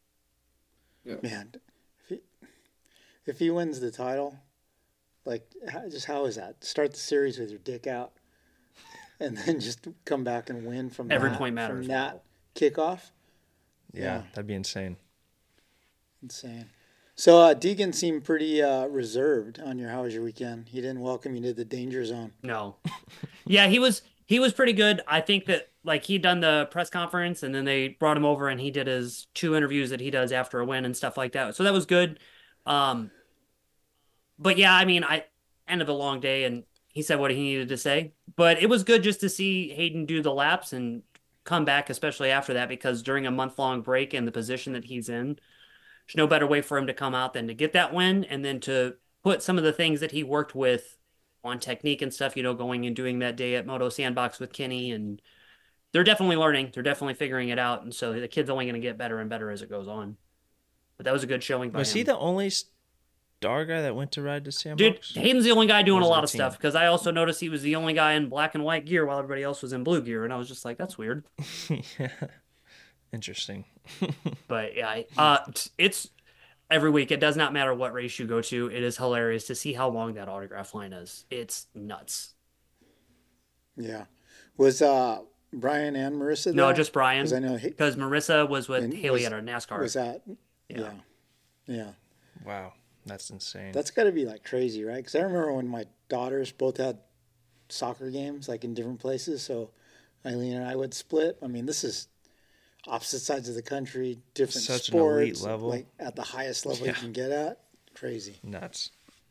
Speaker 1: Man, if he, if he wins the title, like, how, just how is that? Start the series with your dick out, and then just come back and win from
Speaker 3: Every
Speaker 1: that,
Speaker 3: point matters.
Speaker 1: from that kickoff.
Speaker 2: Yeah,
Speaker 1: Yeah.
Speaker 2: that'd be insane.
Speaker 1: Insane. So uh, Deegan seemed pretty uh, reserved on your How Was Your Weekend. He didn't welcome you to the danger zone.
Speaker 3: No. Yeah, he was he was pretty good. I think that like he'd done the press conference and then they brought him over and he did his two interviews that he does after a win and stuff like that. So that was good. Um but yeah, I mean, I end of a long day and he said what he needed to say. But it was good just to see Hayden do the laps and come back, especially after that, because during a month long break and the position that he's in, there's no better way for him to come out than to get that win and then to put some of the things that he worked with on technique and stuff, you know, going and doing that day at Moto Sandbox with Kenny. And they're definitely learning. They're definitely figuring it out. And so the kid's only going to get better and better as it goes on. But that was a good showing by
Speaker 2: Was
Speaker 3: him.
Speaker 2: he the only star guy that went to ride to
Speaker 3: Dude,
Speaker 2: Sandbox?
Speaker 3: Hayden's the only guy doing
Speaker 2: Or
Speaker 3: a
Speaker 2: was it
Speaker 3: lot
Speaker 2: a
Speaker 3: of
Speaker 2: team?
Speaker 3: stuff because I also noticed he was the only guy in black and white gear while everybody else was in blue gear. And I was just like, that's weird.
Speaker 2: Yeah. Interesting.
Speaker 3: But yeah, I- uh, it's every week. It does not matter what race you go to. It is hilarious to see how long that autograph line is. It's nuts.
Speaker 1: Yeah. Was uh, Brian and Marissa
Speaker 3: No,
Speaker 1: there?
Speaker 3: just Brian.
Speaker 1: 'Cause I know he,
Speaker 3: Because Marissa was with
Speaker 1: And
Speaker 3: Haley
Speaker 1: was-
Speaker 3: at our NASCAR.
Speaker 1: was that.
Speaker 3: Yeah.
Speaker 1: Yeah. Yeah.
Speaker 2: Wow, that's insane.
Speaker 1: That's got to be like crazy, right? Because I remember when my daughters both had soccer games, like in different places. So Eileen and I would split. I mean, this is opposite sides of the country, different
Speaker 2: Such an
Speaker 1: sports,
Speaker 2: elite level.
Speaker 1: like at the highest level
Speaker 2: Yeah.
Speaker 1: you can get at. Crazy.
Speaker 2: nuts.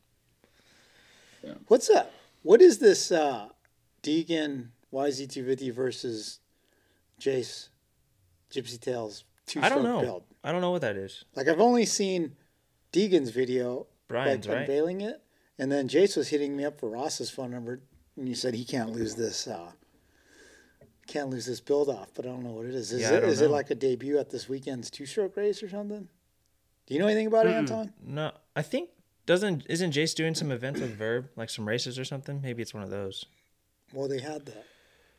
Speaker 1: What's up? What is this uh, Deegan Y Z two fifty versus Jace Gypsy Tales two
Speaker 2: I don't
Speaker 1: stroke
Speaker 2: know.
Speaker 1: build?
Speaker 2: I don't know what that is.
Speaker 1: Like, I've only seen Deegan's video,
Speaker 2: Brian's,
Speaker 1: like
Speaker 2: right?
Speaker 1: unveiling it, and then Jace was hitting me up for Ross's phone number, and he said he can't lose this. Uh, can't lose this build off, but I don't know what it is. Is
Speaker 2: Yeah, I
Speaker 1: it
Speaker 2: don't
Speaker 1: is it
Speaker 2: know.
Speaker 1: like a debut at this weekend's two stroke race or something? Do you know anything about it,
Speaker 3: Mm-mm.
Speaker 1: Anton?
Speaker 2: No, I think doesn't isn't Jace doing some events with Verb, like some races or something? Maybe it's one of those.
Speaker 1: Well, they had that.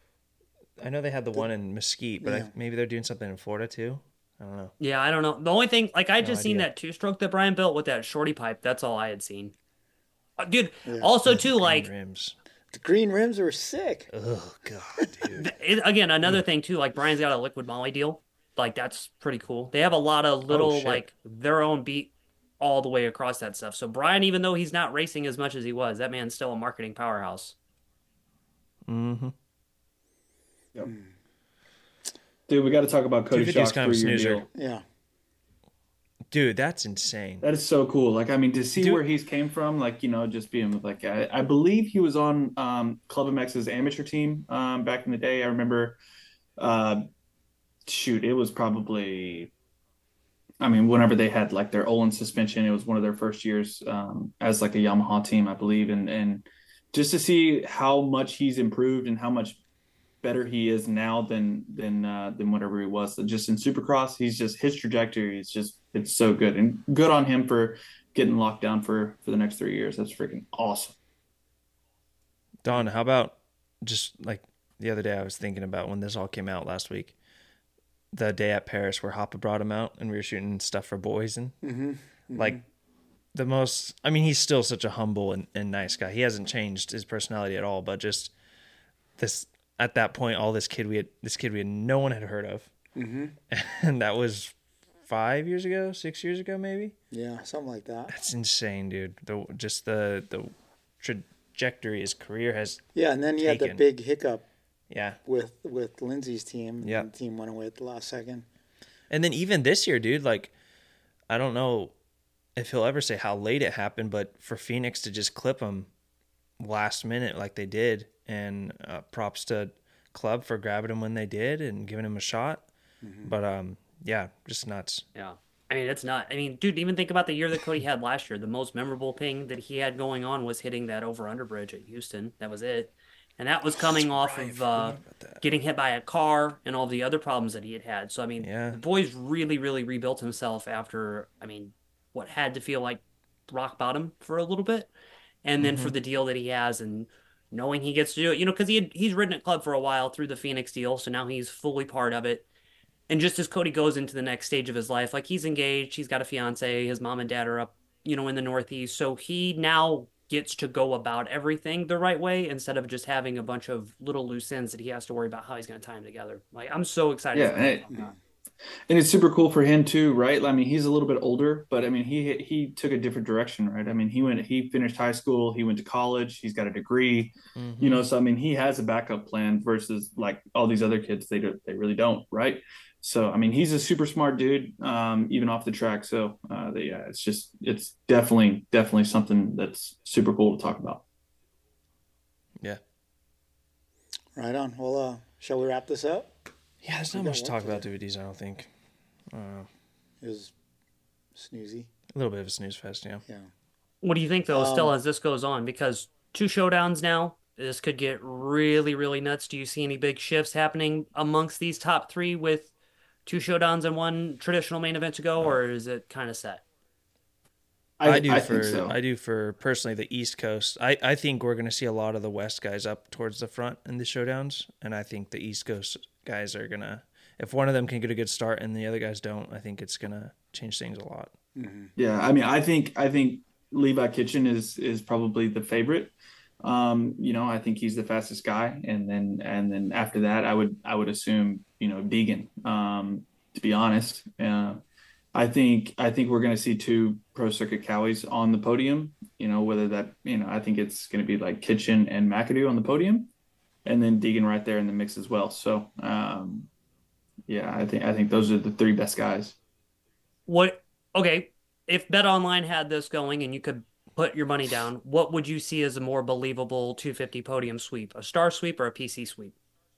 Speaker 2: I know they had the, one in Mesquite, but
Speaker 1: yeah.
Speaker 2: I, maybe they're doing something in Florida too. I don't know.
Speaker 3: Yeah, I don't know. The only thing, like, I
Speaker 2: No
Speaker 3: just seen
Speaker 2: idea.
Speaker 3: that two stroke that Brian built with that shorty pipe. That's all I had seen. Uh, dude,
Speaker 1: Yeah.
Speaker 3: also,
Speaker 2: Those
Speaker 3: too,
Speaker 2: green
Speaker 3: like,
Speaker 2: rims.
Speaker 1: The green rims are sick.
Speaker 2: Oh god, dude.
Speaker 3: th- it, again, another thing, too, like, Brian's got a liquid moly deal. Like, that's pretty cool. They have a lot of little,
Speaker 2: shit.
Speaker 3: like, their own beat all the way across that stuff. So, Brian, even though he's not racing as much as he was, that man's still a marketing powerhouse.
Speaker 2: Mm-hmm.
Speaker 4: Yep. Dude, we got to talk about Cody
Speaker 2: two fifty is
Speaker 4: Schock's
Speaker 2: kind of a
Speaker 4: three-year
Speaker 2: snoozer.
Speaker 4: deal.
Speaker 1: Yeah.
Speaker 2: Dude, that's insane.
Speaker 4: That is so cool. Like, I mean, to see
Speaker 2: Dude.
Speaker 4: where he's came from, like, you know, just being like, I, I believe he was on um, Club M X's amateur team um, back in the day. I remember, uh, shoot, it was probably, I mean, whenever they had like their Olin suspension, it was one of their first years um, as like a Yamaha team, I believe. And, and just to see how much he's improved and how much better he is now than than uh, than whatever he was. So just in Supercross, he's just his trajectory is just it's so good and good on him for getting locked down for for the next three years. That's freaking awesome.
Speaker 2: Don, how about just like the other day I was thinking about when this all came out last week, the day at Paris where Hoppa brought him out and we were shooting stuff for boys and
Speaker 1: Mm-hmm. Mm-hmm.
Speaker 2: like the most, I mean, he's still such a humble and, and nice guy. He hasn't changed his personality at all, but just this, at that point, all this kid we had, this kid we had no one had heard of.
Speaker 1: Mm-hmm.
Speaker 2: And that was five years ago, six years ago, maybe.
Speaker 1: Yeah, something like that.
Speaker 2: That's insane, dude. The, just the, the trajectory his career has.
Speaker 1: Yeah, and then you had the
Speaker 2: taken.
Speaker 1: big hiccup
Speaker 2: Yeah.
Speaker 1: with with Lindsay's team.
Speaker 2: Yeah.
Speaker 1: And the team went away at the last second.
Speaker 2: And then even this year, dude, like, I don't know if he'll ever say how late it happened, but for Phoenix to just clip him last minute like they did, and uh, props to Club for grabbing him when they did and giving him a shot.
Speaker 1: Mm-hmm.
Speaker 2: But um, yeah, just nuts.
Speaker 3: Yeah. I mean, it's not. I mean, dude, even think about the year that Cody had last year. The most memorable thing that he had going on was hitting that over-under bridge at Houston. That was it. And that was coming off
Speaker 2: right, I
Speaker 3: of
Speaker 2: forgot
Speaker 3: uh,
Speaker 2: about that.
Speaker 3: getting hit by a car and all the other problems that he had had. So, I mean,
Speaker 2: Yeah.
Speaker 3: the boy's really, really rebuilt himself after, I mean, what had to feel like rock bottom for a little bit. And then
Speaker 2: Mm-hmm.
Speaker 3: for the deal that he has and knowing he gets to do it, you know, because he had, he's ridden at Club for a while through the Phoenix deal. So now he's fully part of it. And just as Cody goes into the next stage of his life, like he's engaged, he's got a fiance, his mom and dad are up, you know, in the Northeast. So he now gets to go about everything the right way instead of just having a bunch of little loose ends that he has to worry about how he's going to tie them together. Like, I'm so excited.
Speaker 4: Yeah,
Speaker 3: for
Speaker 4: and,
Speaker 3: him.
Speaker 4: it- and it's super cool for him too, right? I mean, he's a little bit older, but I mean, he he took a different direction, right? I mean, he went, he finished high school, he went to college, he's got a degree,
Speaker 2: Mhm.
Speaker 4: you know. So I mean, he has a backup plan versus like all these other kids, they do, they really don't, right? So I mean, he's a super smart dude, um, even off the track. So uh, the, yeah, it's just it's definitely definitely something that's super cool to talk about.
Speaker 2: Yeah.
Speaker 1: Right on. Well, uh, shall we wrap this up?
Speaker 2: Yeah, there's
Speaker 1: We
Speaker 2: not
Speaker 1: got
Speaker 2: much to
Speaker 1: one
Speaker 2: talk about
Speaker 1: today.
Speaker 2: D V Ds, I don't think. Uh,
Speaker 1: It was snoozy.
Speaker 2: a little bit of a snooze fest, yeah.
Speaker 1: Yeah.
Speaker 3: What do you think, though,
Speaker 1: Um,
Speaker 3: still as this goes on? Because two showdowns now, this could get really, really nuts. Do you see any big shifts happening amongst these top three with two showdowns and one traditional main event to go, or is it kind of set?
Speaker 2: I, do
Speaker 4: I
Speaker 2: for
Speaker 4: think so.
Speaker 2: I do for personally the East Coast. I, I think we're going to see a lot of the West guys up towards the front in the showdowns, and I think the East Coast guys are gonna. If one of them can get a good start and the other guys don't, I think it's gonna change things a lot.
Speaker 4: Yeah, I mean, I think I think Levi Kitchen is is probably the favorite. Um, you know, I think he's the fastest guy, and then and then after that, I would I would assume you know Deegan. Um, to be honest, uh, I think I think we're going to see two Pro Circuit Cowies on the podium. You know, whether that you know I think it's going to be like Kitchen and McAdoo on the podium, and then Deegan right there in the mix as well. So, um, yeah, I think I think those are the three best guys.
Speaker 3: What? Okay, if Bet Online had this going and you could put your money down, what would you see as a more believable two fifty podium sweep? A star sweep or a P C sweep?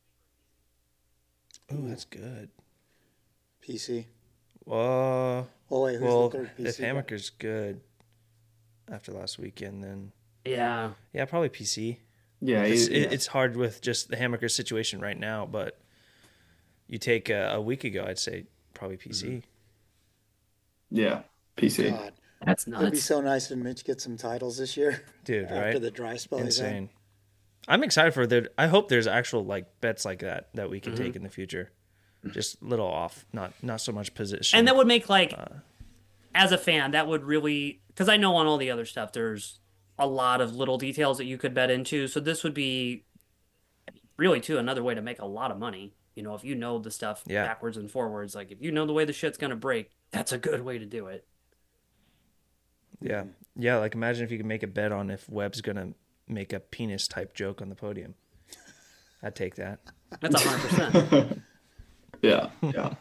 Speaker 2: Oh, that's good.
Speaker 1: P C.
Speaker 2: Uh,
Speaker 1: Oh, wait, who's
Speaker 2: well,
Speaker 1: the third P C
Speaker 2: if
Speaker 1: guy?
Speaker 2: Hammaker's good after last weekend, then
Speaker 3: Yeah.
Speaker 2: yeah, probably P C.
Speaker 4: Yeah,
Speaker 2: It's,
Speaker 4: it-
Speaker 2: it, it's hard with just the Hammaker situation right now, but you take a, a week ago, I'd say probably P C.
Speaker 4: Yeah. P C.
Speaker 1: God.
Speaker 3: That's
Speaker 1: It'd be
Speaker 3: nuts.
Speaker 1: so nice if Mitch gets some titles this year.
Speaker 2: Dude,
Speaker 1: after
Speaker 2: right?
Speaker 1: the dry spell he's had.
Speaker 2: Insane. I'm excited for the. I hope there's actual like bets like that that we can
Speaker 3: Mm-hmm.
Speaker 2: take in the future. Just little off, not not so much position.
Speaker 3: And that would make like,
Speaker 2: Uh,
Speaker 3: as a fan, that would really, because I know on all the other stuff, there's a lot of little details that you could bet into. So this would be really too another way to make a lot of money. You know, if you know the stuff
Speaker 2: Yeah.
Speaker 3: backwards and forwards, like if you know the way the shit's gonna break, that's a good way to do it.
Speaker 2: Yeah, yeah. Like imagine if you could make a bet on if Webb's gonna make a penis type joke on the podium. I'd take that.
Speaker 3: That's a hundred percent.
Speaker 4: Yeah, yeah.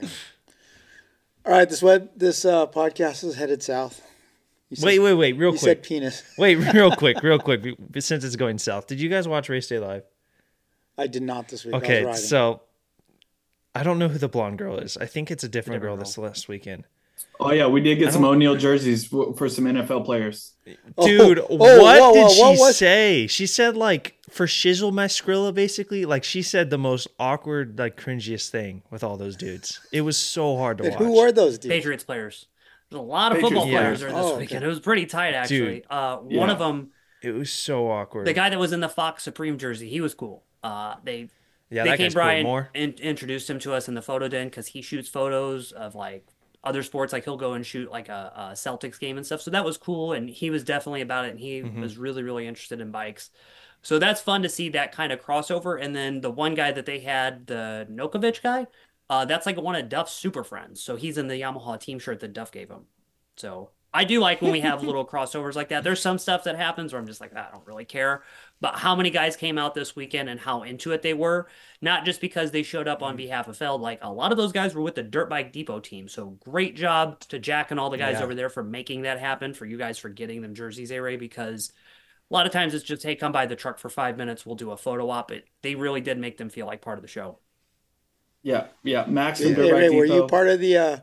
Speaker 1: All right, this web, this uh, podcast is headed south. You said-
Speaker 2: Wait, wait, wait, real
Speaker 1: You
Speaker 2: quick.
Speaker 1: said penis.
Speaker 2: Wait, real quick, real quick. Since it's going south, did you guys watch Race Day Live?
Speaker 1: I did not this week. I
Speaker 2: Okay,
Speaker 1: was riding.
Speaker 2: so I don't know who the blonde girl is. I think it's a different,
Speaker 3: Different
Speaker 2: girl this last weekend.
Speaker 4: Oh yeah, we did
Speaker 2: I
Speaker 4: get some
Speaker 2: don't-
Speaker 4: O'Neal jerseys for, for some N F L players.
Speaker 1: Oh,
Speaker 2: Dude,
Speaker 1: oh,
Speaker 2: what
Speaker 1: whoa,
Speaker 2: did
Speaker 1: whoa,
Speaker 2: she
Speaker 1: what was-
Speaker 2: say? She said like for shizzle my Skrilla, basically. Like she said the most awkward, like cringiest thing with all those dudes. It was so hard to
Speaker 1: And
Speaker 2: watch.
Speaker 1: who are those dudes?
Speaker 3: Patriots players. There's a lot of
Speaker 4: Patriots
Speaker 3: football
Speaker 2: players.
Speaker 3: players there this
Speaker 1: Oh, okay.
Speaker 3: weekend. It was pretty tight, actually.
Speaker 2: Dude,
Speaker 3: uh, one
Speaker 4: yeah.
Speaker 3: of them,
Speaker 2: It was so awkward.
Speaker 3: the guy that was in the Fox Supreme jersey, he was cool. Uh, they
Speaker 2: yeah,
Speaker 3: they
Speaker 2: that
Speaker 3: came
Speaker 2: guy's cool.
Speaker 3: Brian
Speaker 2: More.
Speaker 3: in, introduced him to us in the photo den because he shoots photos of like other sports. Like he'll go and shoot like a, a Celtics game and stuff. So that was cool, and he was definitely about it. And he
Speaker 2: Mhm.
Speaker 3: was really really interested in bikes. So that's fun to see that kind of crossover. And then the one guy that they had, the Nokovic guy, uh, that's like one of Duff's super friends. So he's in the Yamaha team shirt that Duff gave him. So I do like when we have little crossovers like that. There's some stuff that happens where I'm just like, I don't really care. But how many guys came out this weekend and how into it they were, not just because they showed up on behalf of Feld. Like a lot of those guys were with the Dirt Bike Depot team. So great job to Jack and all the guys
Speaker 2: Yeah.
Speaker 3: over there for making that happen, for you guys for getting them jerseys, A-Ray, because a lot of times it's just, hey, come by the truck for five minutes. We'll do a photo op. It, they really did make them feel like part of the show.
Speaker 4: Yeah, yeah. Max from
Speaker 1: Hey,
Speaker 4: Dirt Bike
Speaker 1: Ray, were you
Speaker 4: Depot.
Speaker 1: part of the? Uh,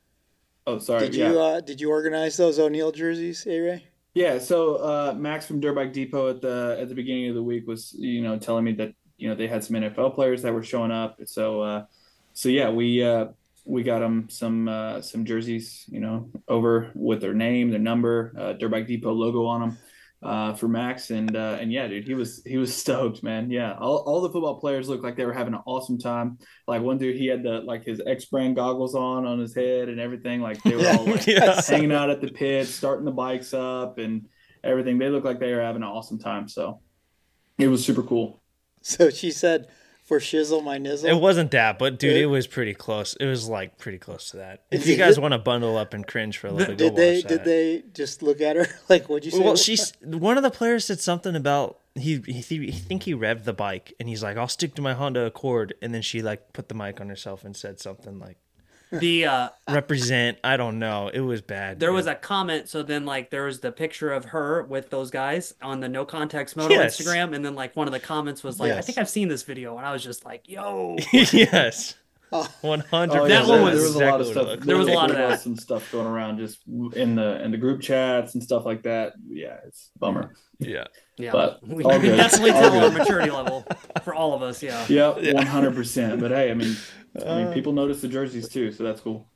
Speaker 4: Oh, sorry.
Speaker 1: did
Speaker 4: yeah.
Speaker 1: you uh, did you organize those O'Neal jerseys, A Ray?
Speaker 4: Yeah, so uh, Max from Dirt Bike Depot at the at the beginning of the week was, you know, telling me that, you know, they had some N F L players that were showing up. So uh, so yeah, we uh, we got them some uh, some jerseys, you know, over with their name, their number, uh, Dirt Bike Depot logo on them uh, for Max, and uh, and yeah, dude, he was he was stoked, man. Yeah, all all the football players looked like they were having an awesome time. Like one dude, he had the like his X brand goggles on on his head and everything. Like they were all like
Speaker 2: Yeah.
Speaker 4: hanging out at the pit, starting the bikes up and everything. They looked like they were having an awesome time. So it was super cool.
Speaker 1: So she said, "For shizzle my nizzle."
Speaker 2: It wasn't that, but dude,
Speaker 1: It-
Speaker 2: it was pretty close. It was like pretty close to that. If
Speaker 1: Did
Speaker 2: you
Speaker 1: you-
Speaker 2: guys want to bundle up and cringe for a little bit, go
Speaker 1: Did they
Speaker 2: watch
Speaker 1: did
Speaker 2: that.
Speaker 1: they just look at her like, what'd you say?
Speaker 2: Well, she's one of the players said something about he he, he think he revved the bike and he's like, I'll stick to my Honda Accord, and then she like put the mic on herself and said something like
Speaker 3: The uh,
Speaker 2: represent. I don't know. It was bad.
Speaker 3: There
Speaker 2: dude.
Speaker 3: was a comment, so then like there was the picture of her with those guys on the No Context Moto
Speaker 2: Yes.
Speaker 3: Instagram, and then like one of the comments was like, "I
Speaker 1: Yes.
Speaker 3: think I've seen this video," and I was just like, "Yo."
Speaker 2: yes,
Speaker 1: Oh.
Speaker 2: one hundred.
Speaker 4: Oh,
Speaker 3: That
Speaker 4: yeah,
Speaker 3: one
Speaker 4: there,
Speaker 3: was
Speaker 4: there was a lot of
Speaker 2: exactly what it
Speaker 4: stuff.
Speaker 2: looked
Speaker 3: There was a lot of
Speaker 4: there
Speaker 3: that.
Speaker 4: some stuff going around just in the in the group chats and stuff like that. Yeah, it's a bummer.
Speaker 2: Yeah.
Speaker 3: Yeah,
Speaker 4: But
Speaker 3: we
Speaker 4: all
Speaker 3: can
Speaker 4: good.
Speaker 3: definitely
Speaker 4: All
Speaker 3: tell our
Speaker 4: good.
Speaker 3: maturity level for all of us. Yeah.
Speaker 4: Yeah, one hundred percent. But hey, I mean, I mean, people notice the jerseys too, so that's cool.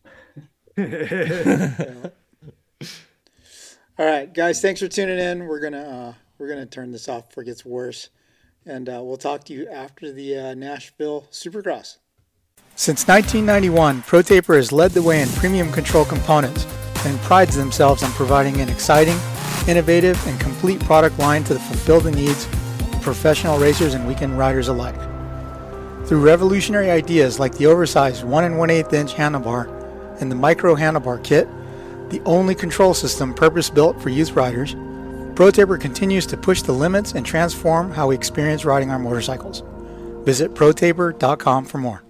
Speaker 1: All right, guys, thanks for tuning in. We're gonna uh, we're gonna turn this off before it gets worse, and uh, we'll talk to you after the uh, Nashville Supercross. Since nineteen ninety-one, ProTaper has led the way in premium control components and prides themselves on providing an exciting, innovative, and complete product line to fulfill the needs of professional racers and weekend riders alike. Through revolutionary ideas like the oversized one and one eighth inch handlebar and the micro handlebar kit, the only control system purpose-built for youth riders, ProTaper continues to push the limits and transform how we experience riding our motorcycles. Visit protaper dot com for more.